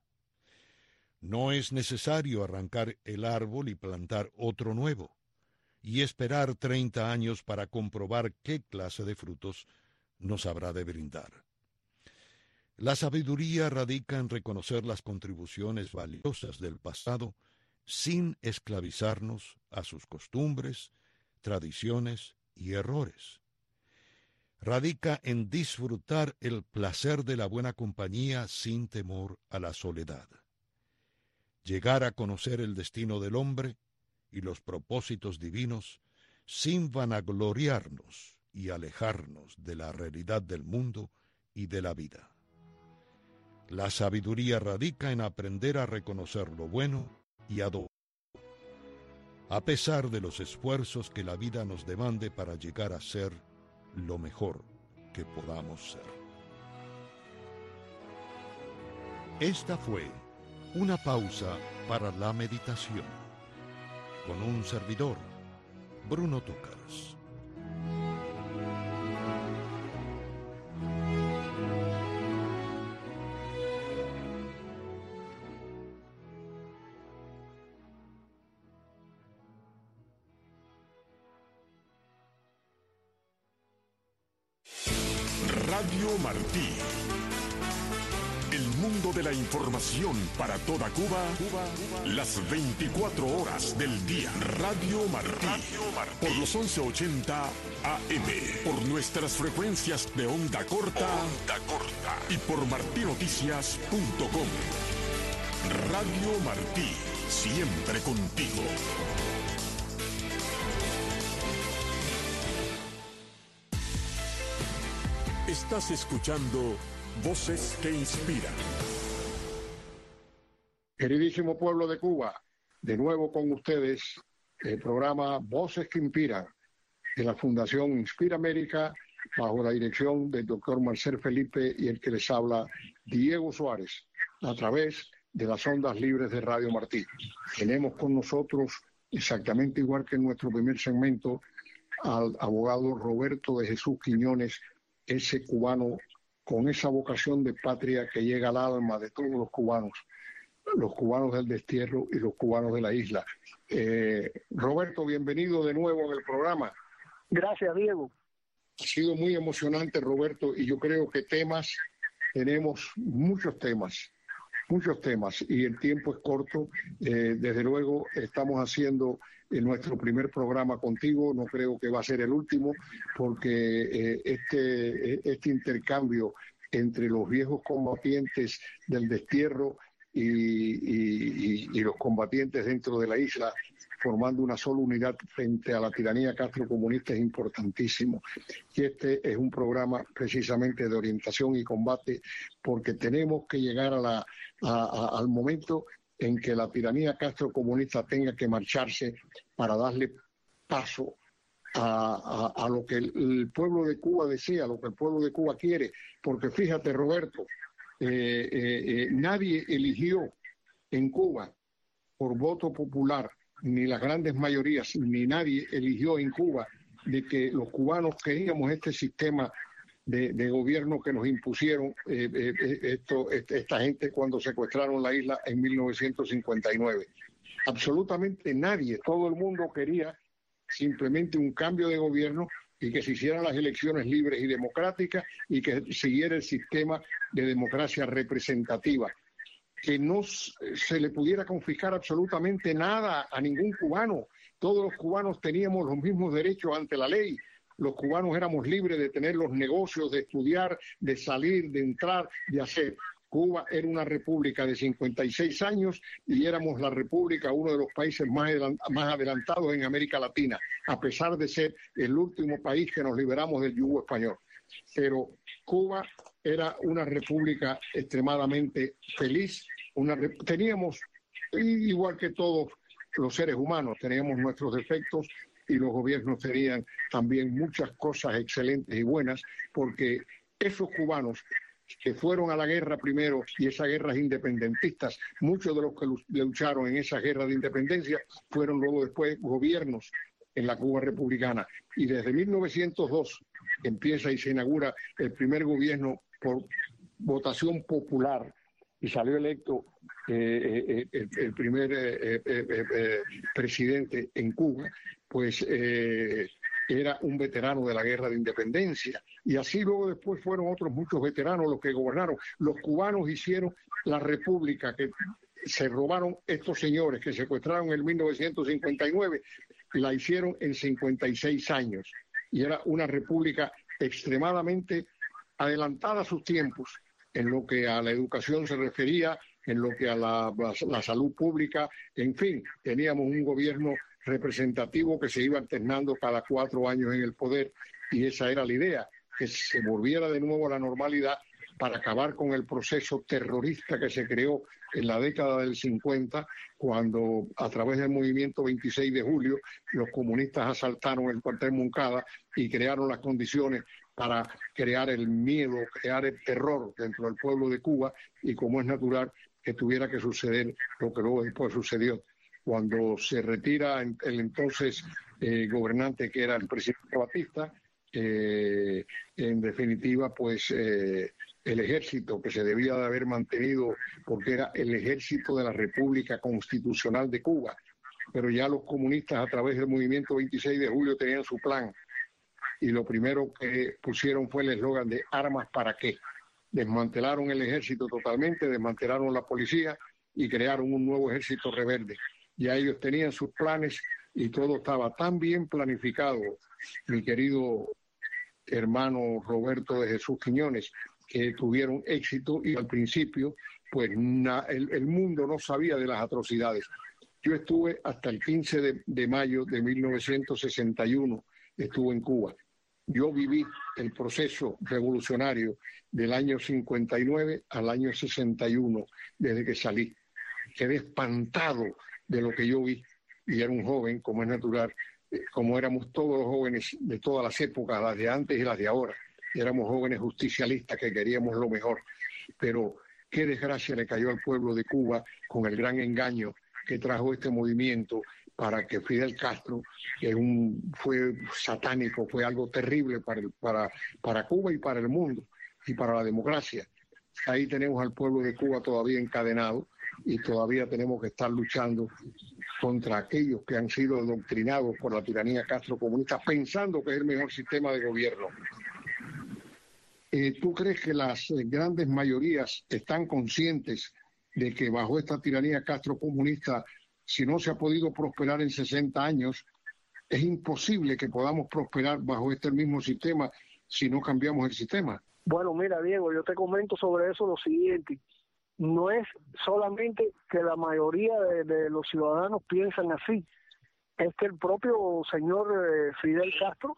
No es necesario arrancar el árbol y plantar otro nuevo, y esperar treinta años para comprobar qué clase de frutos nos habrá de brindar. La sabiduría radica en reconocer las contribuciones valiosas del pasado sin esclavizarnos a sus costumbres, tradiciones y errores. Radica en disfrutar el placer de la buena compañía sin temor a la soledad. Llegar a conocer el destino del hombre y los propósitos divinos sin vanagloriarnos y alejarnos de la realidad del mundo y de la vida. La sabiduría radica en aprender a reconocer lo bueno y adoptar, a pesar de los esfuerzos que la vida nos demande para llegar a ser lo mejor que podamos ser. Esta fue una pausa para la meditación con un servidor, Bruno Túcaras. Radio Martí. El mundo de la información para toda Cuba, Cuba, las veinticuatro horas del día. Radio Martí. Radio Martí. Por los once ochenta A M. Por nuestras frecuencias de onda corta. Onda corta. Y por martinoticias punto com. Radio Martí. Siempre contigo. Estás escuchando Voces que Inspiran. Queridísimo pueblo de Cuba, de nuevo con ustedes el programa Voces que Inspiran de la Fundación Inspira América, bajo la dirección del doctor Marcel Felipe y el que les habla, Diego Suárez, a través de las ondas libres de Radio Martí. Tenemos con nosotros, exactamente igual que en nuestro primer segmento, al abogado Roberto de Jesús Quiñones, ese cubano con esa vocación de patria que llega al alma de todos los cubanos, los cubanos del destierro y los cubanos de la isla. Eh, Roberto, bienvenido de nuevo en el programa. Gracias, Diego. Ha sido muy emocionante, Roberto, y yo creo que temas, tenemos muchos temas, muchos temas, y el tiempo es corto. Eh, desde luego estamos haciendo en nuestro primer programa contigo, no creo que va a ser el último, porque eh, este, este intercambio entre los viejos combatientes del destierro y, y, y, y los combatientes dentro de la isla, formando una sola unidad frente a la tiranía castrocomunista, es importantísimo. Y este es un programa precisamente de orientación y combate, porque tenemos que llegar a la, a, a, al momento en que la tiranía castrocomunista tenga que marcharse para darle paso a, a, a lo que el, el pueblo de Cuba desea, lo que el pueblo de Cuba quiere. Porque fíjate, Roberto, eh, eh, eh, nadie eligió en Cuba por voto popular, ni las grandes mayorías, ni nadie eligió en Cuba de que los cubanos queríamos este sistema de, de gobierno que nos impusieron eh, eh, esto, esta gente cuando secuestraron la isla en mil novecientos cincuenta y nueve. Absolutamente nadie, todo el mundo quería simplemente un cambio de gobierno y que se hicieran las elecciones libres y democráticas y que siguiera el sistema de democracia representativa. Que no se le pudiera confiscar absolutamente nada a ningún cubano. Todos los cubanos teníamos los mismos derechos ante la ley. Los cubanos éramos libres de tener los negocios, de estudiar, de salir, de entrar, de hacer. Cuba era una república de cincuenta y seis años y éramos la república, uno de los países más, más adelantados en América Latina, a pesar de ser el último país que nos liberamos del yugo español. Pero Cuba era una república extremadamente feliz. Una, teníamos, igual que todos los seres humanos, teníamos nuestros defectos y los gobiernos tenían también muchas cosas excelentes y buenas, porque esos cubanos que fueron a la guerra primero y esas guerras independentistas, muchos de los que lucharon en esa guerra de independencia fueron luego después gobiernos en la Cuba republicana. Y desde mil novecientos dos empieza y se inaugura el primer gobierno por votación popular y salió electo eh, eh, el, el primer eh, eh, eh, presidente en Cuba, pues eh, era un veterano de la Guerra de Independencia, y así luego después fueron otros muchos veteranos los que gobernaron. Los cubanos hicieron la república que se robaron estos señores que secuestraron en mil novecientos cincuenta y nueve, la hicieron en cincuenta y seis años, y era una república extremadamente adelantada a sus tiempos en lo que a la educación se refería, en lo que a la, la, la salud pública, en fin, teníamos un gobierno representativo que se iba alternando cada cuatro años en el poder, y esa era la idea, que se volviera de nuevo a la normalidad para acabar con el proceso terrorista que se creó en la década del cincuenta, cuando a través del movimiento veintiséis de julio los comunistas asaltaron el cuartel Moncada y crearon las condiciones para crear el miedo, crear el terror dentro del pueblo de Cuba, y como es natural que tuviera que suceder lo que luego después sucedió. Cuando se retira el entonces eh, gobernante, que era el presidente Batista, eh, en definitiva, pues eh, el ejército que se debía de haber mantenido, porque era el ejército de la República Constitucional de Cuba, pero ya los comunistas a través del movimiento veintiséis de julio tenían su plan, y lo primero que pusieron fue el eslogan de armas para qué. Desmantelaron el ejército totalmente, desmantelaron la policía y crearon un nuevo ejército rebelde. Ya ellos tenían sus planes y todo estaba tan bien planificado, mi querido hermano Roberto de Jesús Quiñones, que tuvieron éxito, y al principio pues na, el, el mundo no sabía de las atrocidades. Yo estuve hasta el quince de, de mayo de mil novecientos sesenta y uno, estuve en Cuba. Yo viví el proceso revolucionario del año cincuenta y nueve al año sesenta y uno, desde que salí. Quedé espantado de lo que yo vi, y era un joven, como es natural, como éramos todos los jóvenes de todas las épocas, las de antes y las de ahora. Éramos jóvenes justicialistas que queríamos lo mejor, pero qué desgracia le cayó al pueblo de Cuba con el gran engaño que trajo este movimiento para que Fidel Castro, que un, fue satánico, fue algo terrible para, el, para, para Cuba y para el mundo y para la democracia. Ahí tenemos al pueblo de Cuba todavía encadenado, y todavía tenemos que estar luchando contra aquellos que han sido adoctrinados por la tiranía castrocomunista, pensando que es el mejor sistema de gobierno. Eh, ¿Tú crees que las eh, grandes mayorías están conscientes de que bajo esta tiranía castrocomunista, si no se ha podido prosperar en sesenta años, es imposible que podamos prosperar bajo este mismo sistema si no cambiamos el sistema? Bueno, mira, Diego, yo te comento sobre eso lo siguiente. No es solamente que la mayoría de, de los ciudadanos piensan así, es que el propio señor eh, Fidel Castro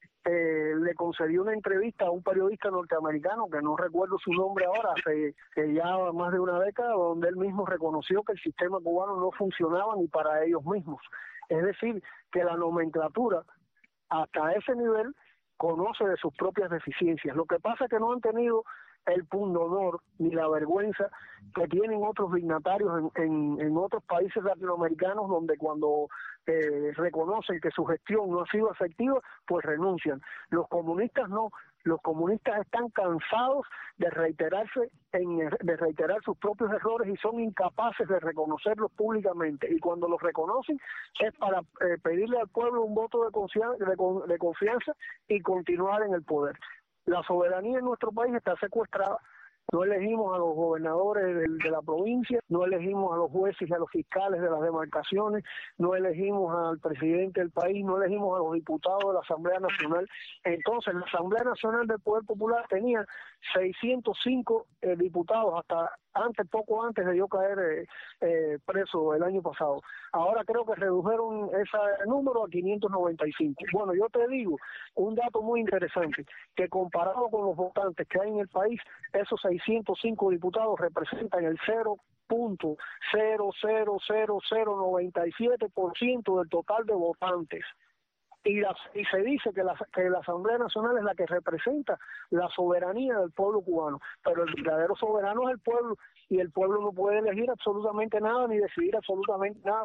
eh, le concedió una entrevista a un periodista norteamericano, que no recuerdo su nombre ahora, hace que ya más de una década, donde él mismo reconoció que el sistema cubano no funcionaba ni para ellos mismos. Es decir, que la nomenclatura hasta ese nivel conoce de sus propias deficiencias. Lo que pasa es que no han tenido el pundonor ni la vergüenza que tienen otros dignatarios en, en, en otros países latinoamericanos, donde cuando eh, reconocen que su gestión no ha sido efectiva, pues renuncian. Los comunistas no. Los comunistas están cansados de reiterarse en, de reiterar sus propios errores y son incapaces de reconocerlos públicamente, y cuando los reconocen es para eh, pedirle al pueblo un voto de confianza, de, de confianza y continuar en el poder. La soberanía en nuestro país está secuestrada. No elegimos a los gobernadores de, de la provincia, no elegimos a los jueces y a los fiscales de las demarcaciones, no elegimos al presidente del país, no elegimos a los diputados de la Asamblea Nacional. Entonces, la Asamblea Nacional del Poder Popular tenía seiscientos cinco eh, diputados hasta antes, poco antes de yo caer eh, eh, preso el año pasado. Ahora creo que redujeron ese número a quinientos noventa y cinco. Bueno, yo te digo un dato muy interesante, que comparado con los votantes que hay en el país, esos seiscientos cinco diputados representan el cero punto cero cero cero cero noventa y siete por ciento del total de votantes. Y, la, y se dice que la, que la Asamblea Nacional es la que representa la soberanía del pueblo cubano, pero el verdadero soberano es el pueblo, y el pueblo no puede elegir absolutamente nada ni decidir absolutamente nada.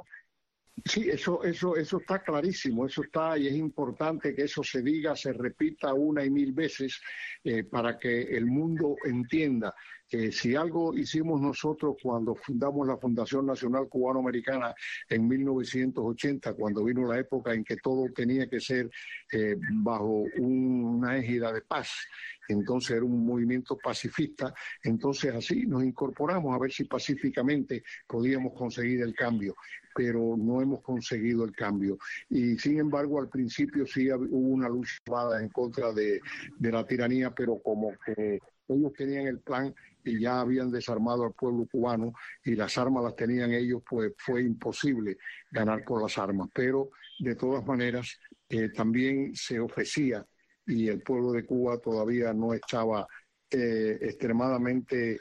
Sí, eso, eso, eso está clarísimo, eso está, y es importante que eso se diga, se repita una y mil veces eh, para que el mundo entienda que si algo hicimos nosotros cuando fundamos la Fundación Nacional Cubano-Americana en mil novecientos ochenta, cuando vino la época en que todo tenía que ser eh, bajo una égida de paz, entonces era un movimiento pacifista, entonces así nos incorporamos a ver si pacíficamente podíamos conseguir el cambio, pero no hemos conseguido el cambio. Y sin embargo, al principio sí hubo una lucha en contra de, de la tiranía, pero como que ellos tenían el plan y ya habían desarmado al pueblo cubano y las armas las tenían ellos, pues fue imposible ganar con las armas. Pero de todas maneras eh, también se ofrecía, y el pueblo de Cuba todavía no estaba eh, extremadamente,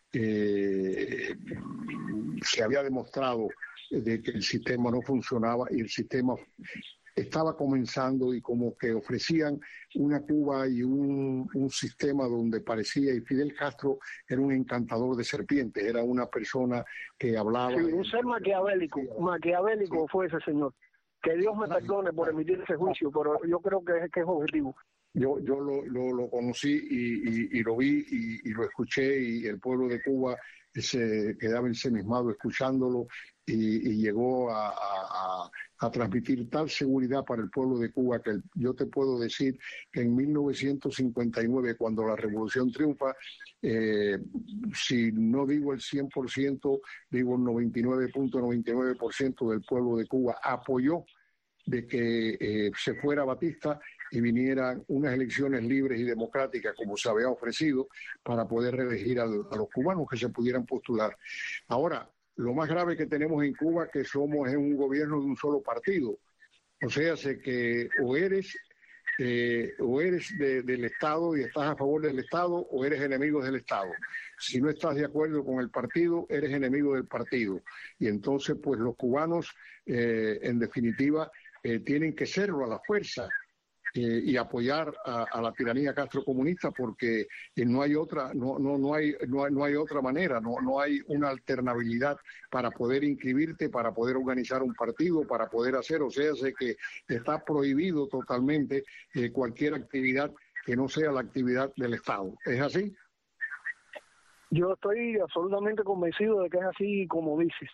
eh, se había demostrado de que el sistema no funcionaba y el sistema estaba comenzando, y como que ofrecían una Cuba y un, un sistema donde parecía, y Fidel Castro era un encantador de serpientes, era una persona que hablaba... Sí, un ser maquiavélico, sí, maquiavélico sí. Fue ese señor. Que Dios me perdone por emitir ese juicio, pero yo creo que es, que es objetivo. Yo, yo lo, lo, lo conocí y, y, y lo vi y, y lo escuché, y el pueblo de Cuba se quedaba ensimismado escuchándolo, y, y llegó a, a, a transmitir tal seguridad para el pueblo de Cuba que yo te puedo decir que en mil novecientos cincuenta y nueve, cuando la revolución triunfa, eh, si no digo el cien por ciento, digo el noventa y nueve punto noventa y nueve por ciento del pueblo de Cuba apoyó de que eh, se fuera Batista y vinieran unas elecciones libres y democráticas como se había ofrecido para poder reelegir a, a los cubanos que se pudieran postular. Ahora, lo más grave que tenemos en Cuba es que somos en un gobierno de un solo partido. O sea, sé que o eres, eh, o eres de, del Estado y estás a favor del Estado, o eres enemigo del Estado. Si no estás de acuerdo con el partido, eres enemigo del partido. Y entonces, pues los cubanos, eh, en definitiva, eh, tienen que serlo a la fuerza. Eh, y apoyar a, a la tiranía castrocomunista, porque eh, no hay otra no no no hay no hay, no hay otra manera, no no hay una alternabilidad para poder inscribirte, para poder organizar un partido, para poder hacer, o sea, sé que está prohibido totalmente eh, cualquier actividad que no sea la actividad del Estado. ¿Es así? Yo estoy absolutamente convencido de que es así como dices,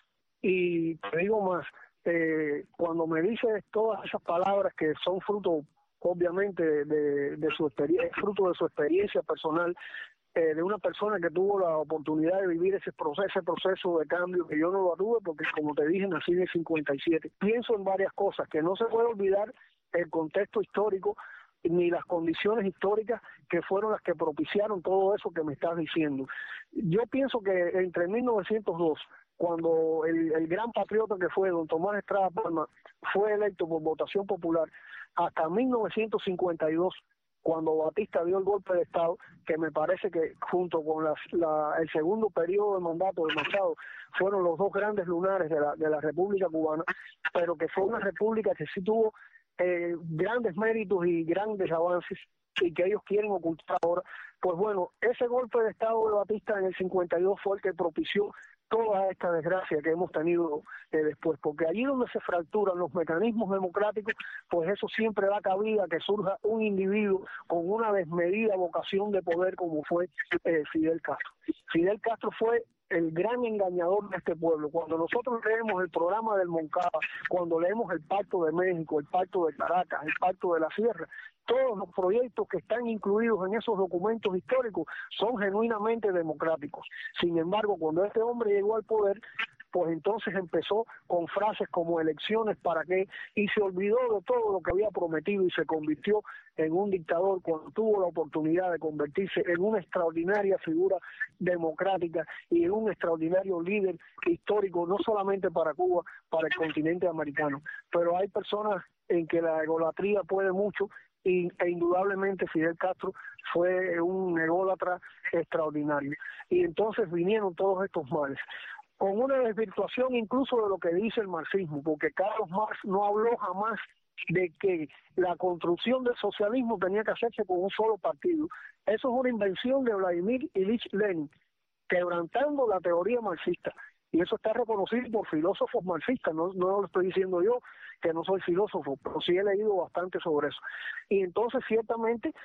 y te digo más, eh, cuando me dices todas esas palabras que son fruto obviamente de, de su experiencia, fruto de su experiencia personal, eh, de una persona que tuvo la oportunidad de vivir ese proceso, ese proceso de cambio, que yo no lo tuve porque, como te dije, nací en el cincuenta y siete. Pienso en varias cosas, que no se puede olvidar el contexto histórico ni las condiciones históricas que fueron las que propiciaron todo eso que me estás diciendo. Yo pienso que entre mil novecientos dos, cuando el, el gran patriota que fue don Tomás Estrada Palma fue electo por votación popular, hasta mil novecientos cincuenta y dos, cuando Batista dio el golpe de Estado, que me parece que junto con las, la, el segundo periodo de mandato de Machado fueron los dos grandes lunares de la, de la República Cubana, pero que fue una república que sí tuvo eh, grandes méritos y grandes avances, y que ellos quieren ocultar ahora. Pues bueno, ese golpe de Estado de Batista en el cincuenta y dos fue el que propició toda esta desgracia que hemos tenido eh, después, porque allí donde se fracturan los mecanismos democráticos, pues eso siempre da cabida a que surja un individuo con una desmedida vocación de poder como fue eh, Fidel Castro. Fidel Castro fue el gran engañador de este pueblo. Cuando nosotros leemos el programa del Moncada, cuando leemos el Pacto de México, el Pacto de Caracas, el Pacto de la Sierra, todos los proyectos que están incluidos en esos documentos históricos son genuinamente democráticos. Sin embargo, cuando este hombre llegó al poder, pues entonces empezó con frases como elecciones para qué, y se olvidó de todo lo que había prometido y se convirtió en un dictador cuando tuvo la oportunidad de convertirse en una extraordinaria figura democrática y en un extraordinario líder histórico, no solamente para Cuba, para el continente americano. Pero hay personas en que la egolatría puede mucho, y, e indudablemente Fidel Castro fue un ególatra extraordinario. Y entonces vinieron todos estos males, con una desvirtuación incluso de lo que dice el marxismo, porque Carlos Marx no habló jamás de que la construcción del socialismo tenía que hacerse con un solo partido. Eso es una invención de Vladimir Ilich Lenin, quebrantando la teoría marxista. Y eso está reconocido por filósofos marxistas, no, no lo estoy diciendo yo, que no soy filósofo, pero sí he leído bastante sobre eso. Y entonces, ciertamente,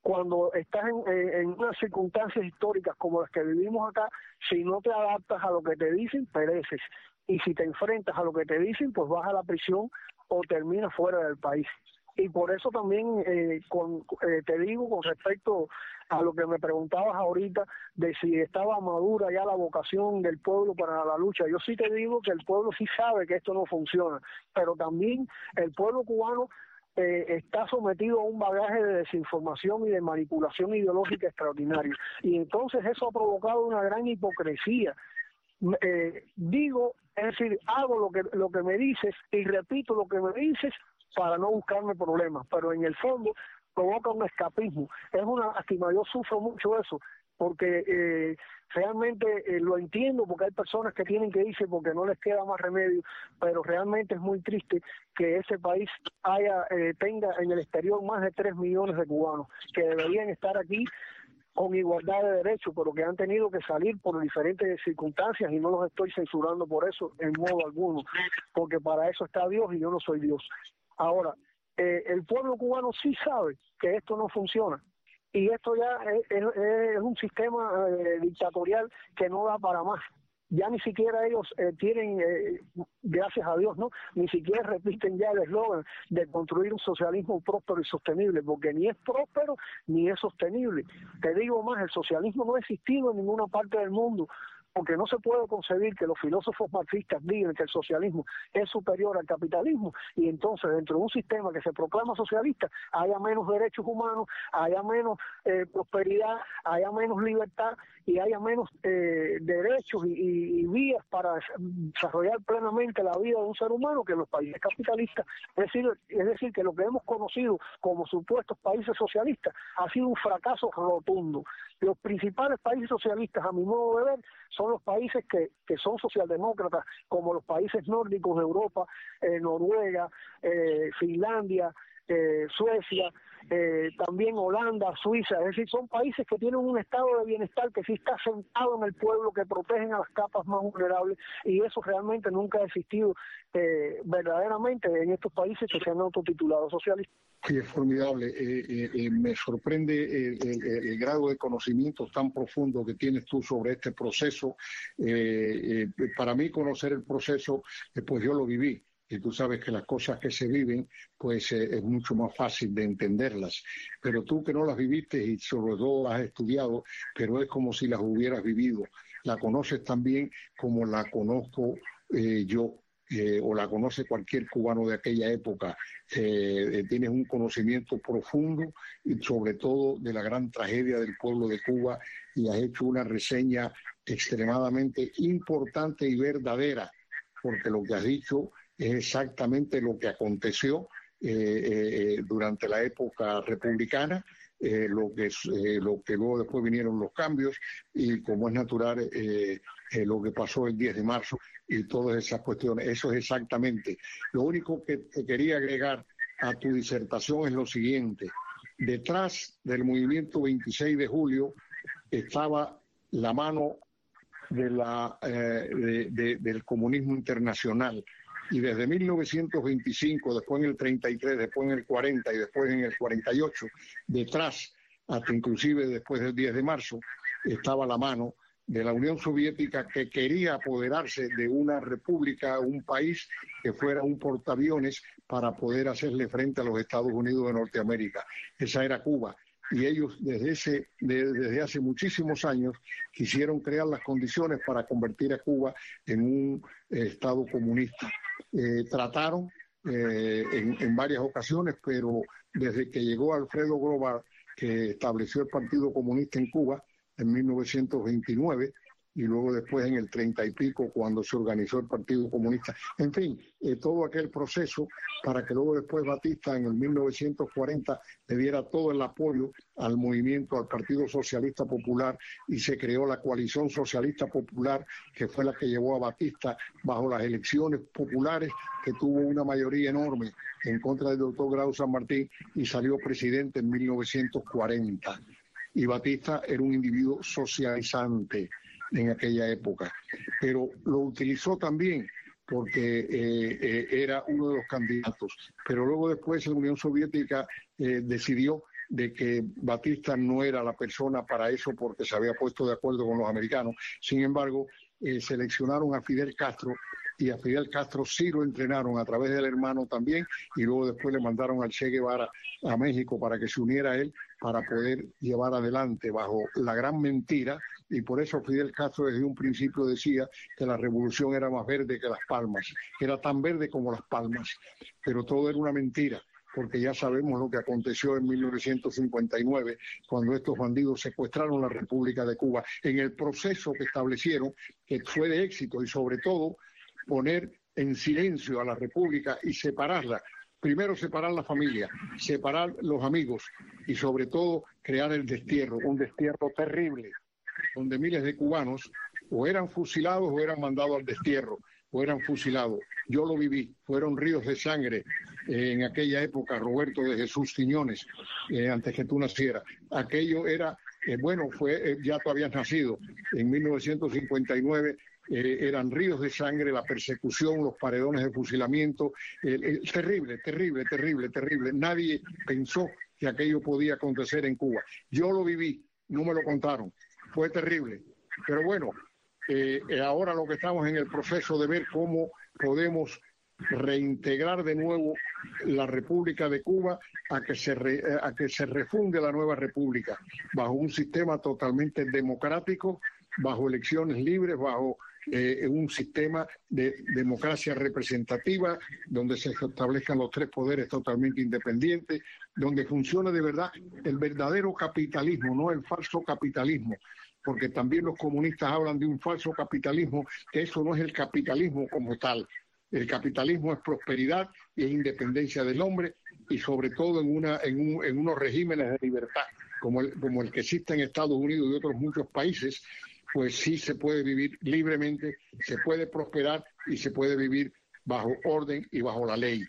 cuando estás en, en, en unas circunstancias históricas como las que vivimos acá, si no te adaptas a lo que te dicen, pereces. Y si te enfrentas a lo que te dicen, pues vas a la prisión o terminas fuera del país. Y por eso también eh, con, eh, te digo con respecto a lo que me preguntabas ahorita de si estaba madura ya la vocación del pueblo para la lucha. Yo sí te digo que el pueblo sí sabe que esto no funciona, pero también el pueblo cubano eh, está sometido a un bagaje de desinformación y de manipulación ideológica extraordinario. Y entonces eso ha provocado una gran hipocresía. Eh, digo, es decir, hago lo que, lo que me dices y repito lo que me dices para no buscarme problemas, pero en el fondo provoca un escapismo. Es una lástima, yo sufro mucho eso, porque eh, realmente eh, lo entiendo, porque hay personas que tienen que irse porque no les queda más remedio, pero realmente es muy triste que ese país haya eh, tenga en el exterior más de tres millones de cubanos que deberían estar aquí con igualdad de derechos, pero que han tenido que salir por diferentes circunstancias, y no los estoy censurando por eso en modo alguno, porque para eso está Dios y yo no soy Dios. Ahora, eh, el pueblo cubano sí sabe que esto no funciona, y esto ya es, es, es un sistema eh, dictatorial que no da para más. Ya ni siquiera ellos eh, tienen, eh, gracias a Dios, no, ni siquiera repiten ya el eslogan de construir un socialismo próspero y sostenible, porque ni es próspero ni es sostenible. Te digo más, el socialismo no ha existido en ninguna parte del mundo, porque no se puede concebir que los filósofos marxistas digan que el socialismo es superior al capitalismo, y entonces dentro de un sistema que se proclama socialista haya menos derechos humanos, haya menos eh, prosperidad, haya menos libertad y haya menos eh, derechos y, y, y vías para desarrollar plenamente la vida de un ser humano que en los países capitalistas. Es decir, es decir, que lo que hemos conocido como supuestos países socialistas ha sido un fracaso rotundo. Los principales países socialistas, a mi modo de ver, son los países que, que son socialdemócratas, como los países nórdicos de Europa, eh, Noruega, eh, Finlandia, eh, Suecia, eh, también Holanda, Suiza. Es decir, son países que tienen un estado de bienestar que sí está sentado en el pueblo, que protegen a las capas más vulnerables, y eso realmente nunca ha existido eh, verdaderamente en estos países que se han autotitulado socialistas. Sí, es formidable. Eh, eh, eh, me sorprende el, el, el grado de conocimiento tan profundo que tienes tú sobre este proceso. Eh, eh, para mí conocer el proceso, eh, pues yo lo viví. Y tú sabes que las cosas que se viven, pues eh, es mucho más fácil de entenderlas. Pero tú que no las viviste y sobre todo las has estudiado, pero es como si las hubieras vivido. La conoces tan bien como la conozco eh, yo. Eh, o la conoce cualquier cubano de aquella época. Eh, eh, tienes un conocimiento profundo y sobre todo de la gran tragedia del pueblo de Cuba, y has hecho una reseña extremadamente importante y verdadera, porque lo que has dicho es exactamente lo que aconteció eh, eh, durante la época republicana, eh, lo que eh, lo que luego después vinieron los cambios, y como es natural eh, eh, lo que pasó el diez de marzo y todas esas cuestiones. Eso es exactamente. Lo único que te quería agregar a tu disertación es lo siguiente: detrás del movimiento veintiséis de julio estaba la mano de la eh, de, de, del comunismo internacional. Y desde mil novecientos veinticinco, después en el treinta y tres, después en el cuarenta y después en el cuarenta y ocho, detrás, hasta inclusive después del diez de marzo, estaba la mano de la Unión Soviética, que quería apoderarse de una república, un país que fuera un portaaviones para poder hacerle frente a los Estados Unidos de Norteamérica. Esa era Cuba. Y ellos desde, ese, de, desde hace muchísimos años quisieron crear las condiciones para convertir a Cuba en un eh, Estado comunista. Eh, trataron eh, en, en varias ocasiones, pero desde que llegó Alfredo Grobar, que estableció el Partido Comunista en Cuba en mil novecientos veintinueve, y luego después en el treinta y pico cuando se organizó el Partido Comunista. En fin, eh, todo aquel proceso para que luego después Batista en el mil novecientos cuarenta le diera todo el apoyo al movimiento, al Partido Socialista Popular, y se creó la Coalición Socialista Popular, que fue la que llevó a Batista bajo las elecciones populares, que tuvo una mayoría enorme en contra del doctor Grau San Martín, y salió presidente en mil novecientos cuarenta. Y Batista era un individuo socializante en aquella época, pero lo utilizó también porque eh, eh, era uno de los candidatos. Pero luego después la Unión Soviética eh, decidió de que Batista no era la persona para eso porque se había puesto de acuerdo con los americanos. Sin embargo, eh, seleccionaron a Fidel Castro, y a Fidel Castro sí lo entrenaron a través del hermano también, y luego después le mandaron al Che Guevara a México para que se uniera a él para poder llevar adelante bajo la gran mentira. Y por eso Fidel Castro desde un principio decía que la revolución era más verde que las palmas, era tan verde como las palmas, pero todo era una mentira, porque ya sabemos lo que aconteció en mil novecientos cincuenta y nueve, cuando estos bandidos secuestraron la República de Cuba, en el proceso que establecieron, que fue de éxito, y sobre todo poner en silencio a la República y separarla. Primero separar la familia, separar los amigos y sobre todo crear el destierro, un destierro terrible, donde miles de cubanos o eran fusilados o eran mandados al destierro, o eran fusilados. Yo lo viví, fueron ríos de sangre eh, en aquella época, Roberto de Jesús Quiñones, eh, antes que tú nacieras. Aquello era, eh, bueno, fue eh, ya tú habías nacido, en mil novecientos cincuenta y nueve, eh, eran ríos de sangre, la persecución, los paredones de fusilamiento, eh, eh, terrible, terrible, terrible, terrible. Nadie pensó que aquello podía acontecer en Cuba. Yo lo viví, no me lo contaron, fue terrible. Pero bueno, eh, ahora lo que estamos en el proceso de ver cómo podemos reintegrar de nuevo la República de Cuba a que se re, a que se refunde la nueva república bajo un sistema totalmente democrático, bajo elecciones libres, bajo eh, un sistema de democracia representativa donde se establezcan los tres poderes totalmente independientes, donde funcione de verdad el verdadero capitalismo, no el falso capitalismo, porque también los comunistas hablan de un falso capitalismo, que eso no es el capitalismo como tal. El capitalismo es prosperidad y es independencia del hombre, y sobre todo en, una, en, un, en unos regímenes de libertad, como el, como el que existe en Estados Unidos y otros muchos países, pues sí se puede vivir libremente, se puede prosperar y se puede vivir bajo orden y bajo la ley.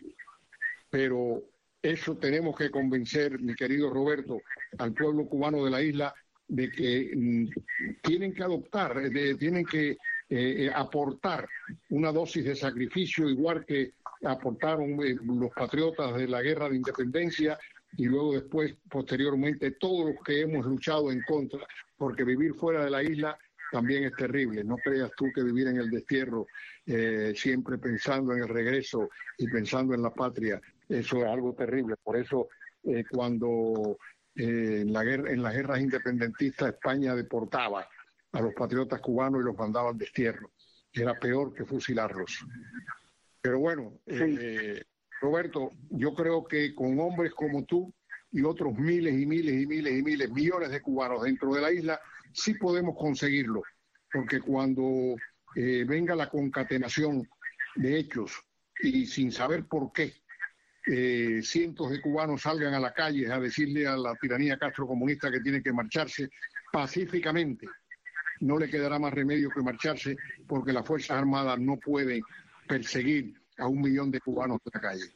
Pero eso tenemos que convencer, mi querido Roberto, al pueblo cubano de la isla de que mm, tienen que adoptar, de, tienen que eh, aportar una dosis de sacrificio, igual que aportaron eh, los patriotas de la guerra de independencia y luego después, posteriormente, todos los que hemos luchado en contra, porque vivir fuera de la isla también es terrible. No creas tú que vivir en el destierro, eh, siempre pensando en el regreso y pensando en la patria, eso es algo terrible. Por eso, eh, cuando eh, en, la guerra, en las guerras independentistas España deportaba a los patriotas cubanos y los mandaba al destierro, era peor que fusilarlos. Pero bueno, sí. eh, Roberto, yo creo que con hombres como tú y otros miles y miles y miles y miles, millones de cubanos dentro de la isla, sí podemos conseguirlo, porque cuando eh, venga la concatenación de hechos y sin saber por qué, eh, cientos de cubanos salgan a la calle a decirle a la tiranía castrocomunista que tiene que marcharse pacíficamente, no le quedará más remedio que marcharse, porque las Fuerzas Armadas no pueden perseguir a un millón de cubanos en la calle.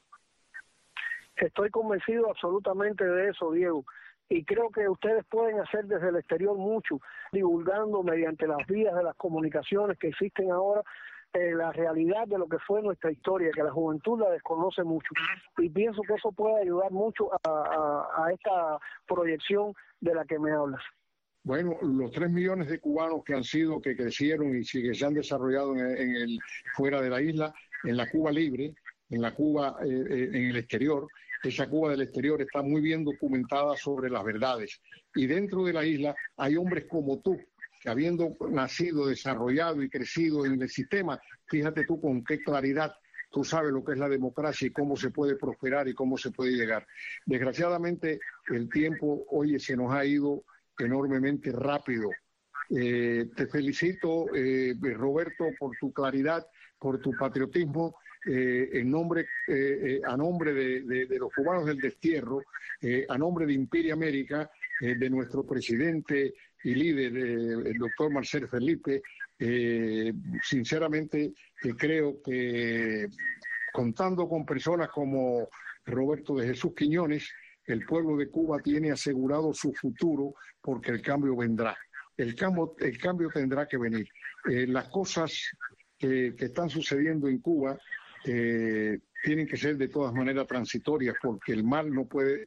Estoy convencido absolutamente de eso, Diego. Y creo que ustedes pueden hacer desde el exterior mucho, divulgando mediante las vías de las comunicaciones que existen ahora, eh, la realidad de lo que fue nuestra historia, que la juventud la desconoce mucho. Y pienso que eso puede ayudar mucho a, a, a esta proyección de la que me hablas. Bueno, los tres millones de cubanos que han sido, que crecieron y que se han desarrollado en el, en el, fuera de la isla, en la Cuba libre, en la Cuba eh, eh, en el exterior, esa Cuba del exterior está muy bien documentada sobre las verdades. Y dentro de la isla hay hombres como tú, que habiendo nacido, desarrollado y crecido en el sistema, fíjate tú con qué claridad tú sabes lo que es la democracia y cómo se puede prosperar y cómo se puede llegar. Desgraciadamente, el tiempo, oye, se nos ha ido enormemente rápido. Eh, te felicito, eh, Roberto, por tu claridad, por tu patriotismo. Eh, en nombre, eh, eh, a nombre de, de, de los cubanos del destierro, eh, a nombre de Imperia América, eh, de nuestro presidente y líder, eh, el doctor Marcel Felipe, eh, sinceramente eh, creo que contando con personas como Roberto de Jesús Quiñones, el pueblo de Cuba tiene asegurado su futuro, porque el cambio vendrá. El cambio, el cambio tendrá que venir. Eh, las cosas que, que están sucediendo en Cuba, Eh, tienen que ser de todas maneras transitorias, porque el mal no puede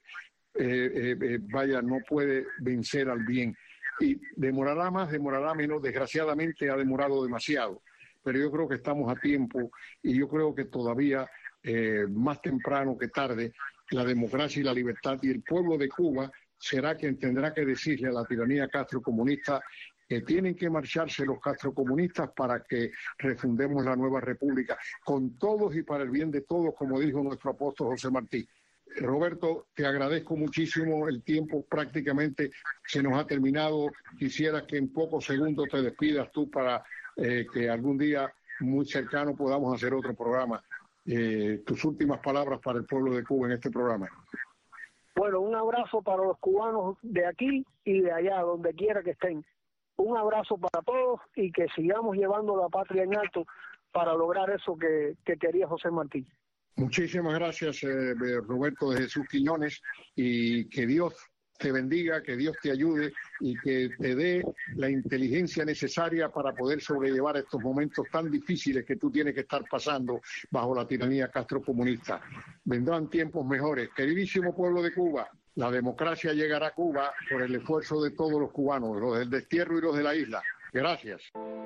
eh, eh, vaya, no puede vencer al bien. Y demorará más, demorará menos, desgraciadamente ha demorado demasiado, pero yo creo que estamos a tiempo y yo creo que todavía eh, más temprano que tarde la democracia y la libertad y el pueblo de Cuba será quien tendrá que decirle a la tiranía castrocomunista que tienen que marcharse los castrocomunistas para que refundemos la nueva república, con todos y para el bien de todos, como dijo nuestro apóstol José Martí. Roberto, te agradezco muchísimo, el tiempo prácticamente se nos ha terminado. Quisiera que en pocos segundos te despidas tú para eh, que algún día muy cercano podamos hacer otro programa. Eh, tus últimas palabras para el pueblo de Cuba en este programa. Bueno, un abrazo para los cubanos de aquí y de allá, donde quiera que estén. Un abrazo para todos y que sigamos llevando la patria en alto para lograr eso que, que quería José Martí. Muchísimas gracias, eh, Roberto de Jesús Quiñones, y que Dios te bendiga, que Dios te ayude y que te dé la inteligencia necesaria para poder sobrellevar estos momentos tan difíciles que tú tienes que estar pasando bajo la tiranía castrocomunista. Vendrán tiempos mejores. Queridísimo pueblo de Cuba, la democracia llegará a Cuba por el esfuerzo de todos los cubanos, los del destierro y los de la isla. Gracias.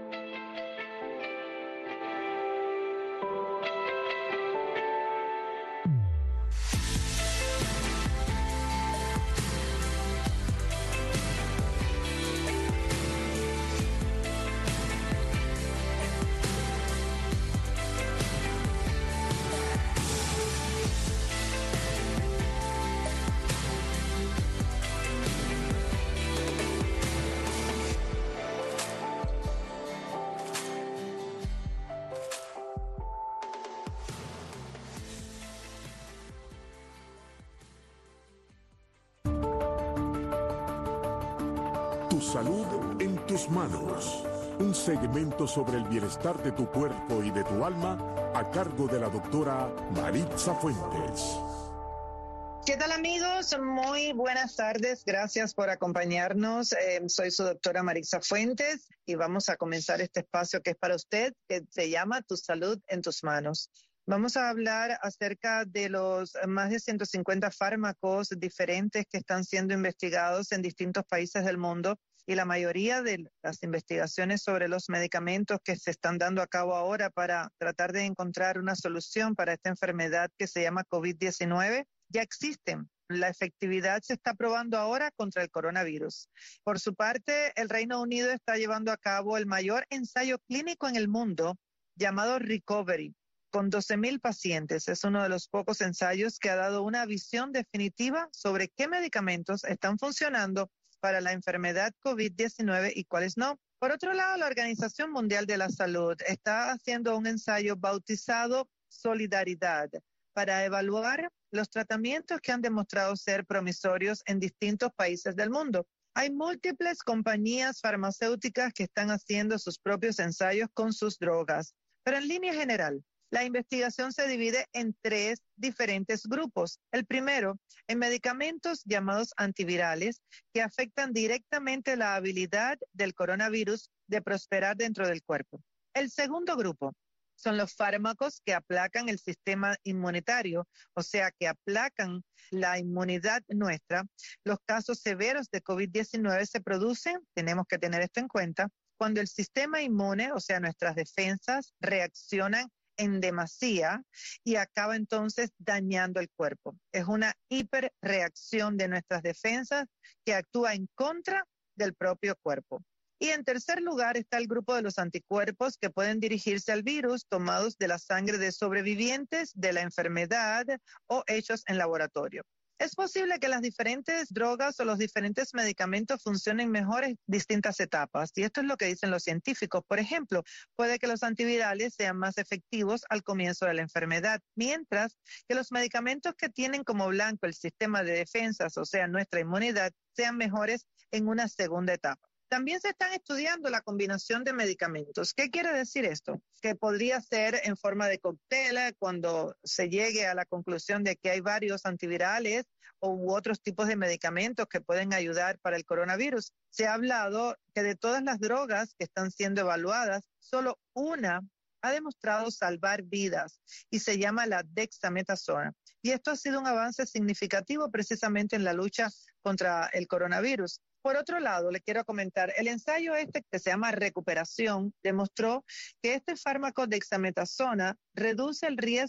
Tu salud en tus manos. Un segmento sobre el bienestar de tu cuerpo y de tu alma a cargo de la doctora Maritza Fuentes. ¿Qué tal, amigos? Muy buenas tardes. Gracias por acompañarnos. Eh, soy su doctora Maritza Fuentes y vamos a comenzar este espacio que es para usted, que se llama Tu salud en tus manos. Vamos a hablar acerca de los más de ciento cincuenta fármacos diferentes que están siendo investigados en distintos países del mundo y la mayoría de las investigaciones sobre los medicamentos que se están dando a cabo ahora para tratar de encontrar una solución para esta enfermedad que se llama COVID diecinueve ya existen. La efectividad se está probando ahora contra el coronavirus. Por su parte, el Reino Unido está llevando a cabo el mayor ensayo clínico en el mundo llamado Recovery, con doce mil pacientes. Es uno de los pocos ensayos que ha dado una visión definitiva sobre qué medicamentos están funcionando para la enfermedad COVID diecinueve y cuáles no. Por otro lado, la Organización Mundial de la Salud está haciendo un ensayo bautizado Solidaridad para evaluar los tratamientos que han demostrado ser promisorios en distintos países del mundo. Hay múltiples compañías farmacéuticas que están haciendo sus propios ensayos con sus drogas, pero en línea general, la investigación se divide en tres diferentes grupos. El primero, en medicamentos llamados antivirales que afectan directamente la habilidad del coronavirus de prosperar dentro del cuerpo. El segundo grupo son los fármacos que aplacan el sistema inmunitario, o sea, que aplacan la inmunidad nuestra. Los casos severos de COVID diecinueve se producen, tenemos que tener esto en cuenta, cuando el sistema inmune, o sea, nuestras defensas, reaccionan en demasía y acaba entonces dañando el cuerpo. Es una hiperreacción de nuestras defensas que actúa en contra del propio cuerpo. Y en tercer lugar está el grupo de los anticuerpos que pueden dirigirse al virus tomados de la sangre de sobrevivientes de la enfermedad o hechos en laboratorio. Es posible que las diferentes drogas o los diferentes medicamentos funcionen mejor en distintas etapas, y esto es lo que dicen los científicos. Por ejemplo, puede que los antivirales sean más efectivos al comienzo de la enfermedad, mientras que los medicamentos que tienen como blanco el sistema de defensas, o sea, nuestra inmunidad, sean mejores en una segunda etapa. También se están estudiando la combinación de medicamentos. ¿Qué quiere decir esto? Que podría ser en forma de cóctel cuando se llegue a la conclusión de que hay varios antivirales u otros tipos de medicamentos que pueden ayudar para el coronavirus. Se ha hablado que de todas las drogas que están siendo evaluadas, solo una ha demostrado salvar vidas y se llama la dexametasona. Y esto ha sido un avance significativo precisamente en la lucha contra el coronavirus. Por otro lado, le quiero comentar, el ensayo este que se llama Recuperación demostró que este fármaco dexametasona reduce el riesgo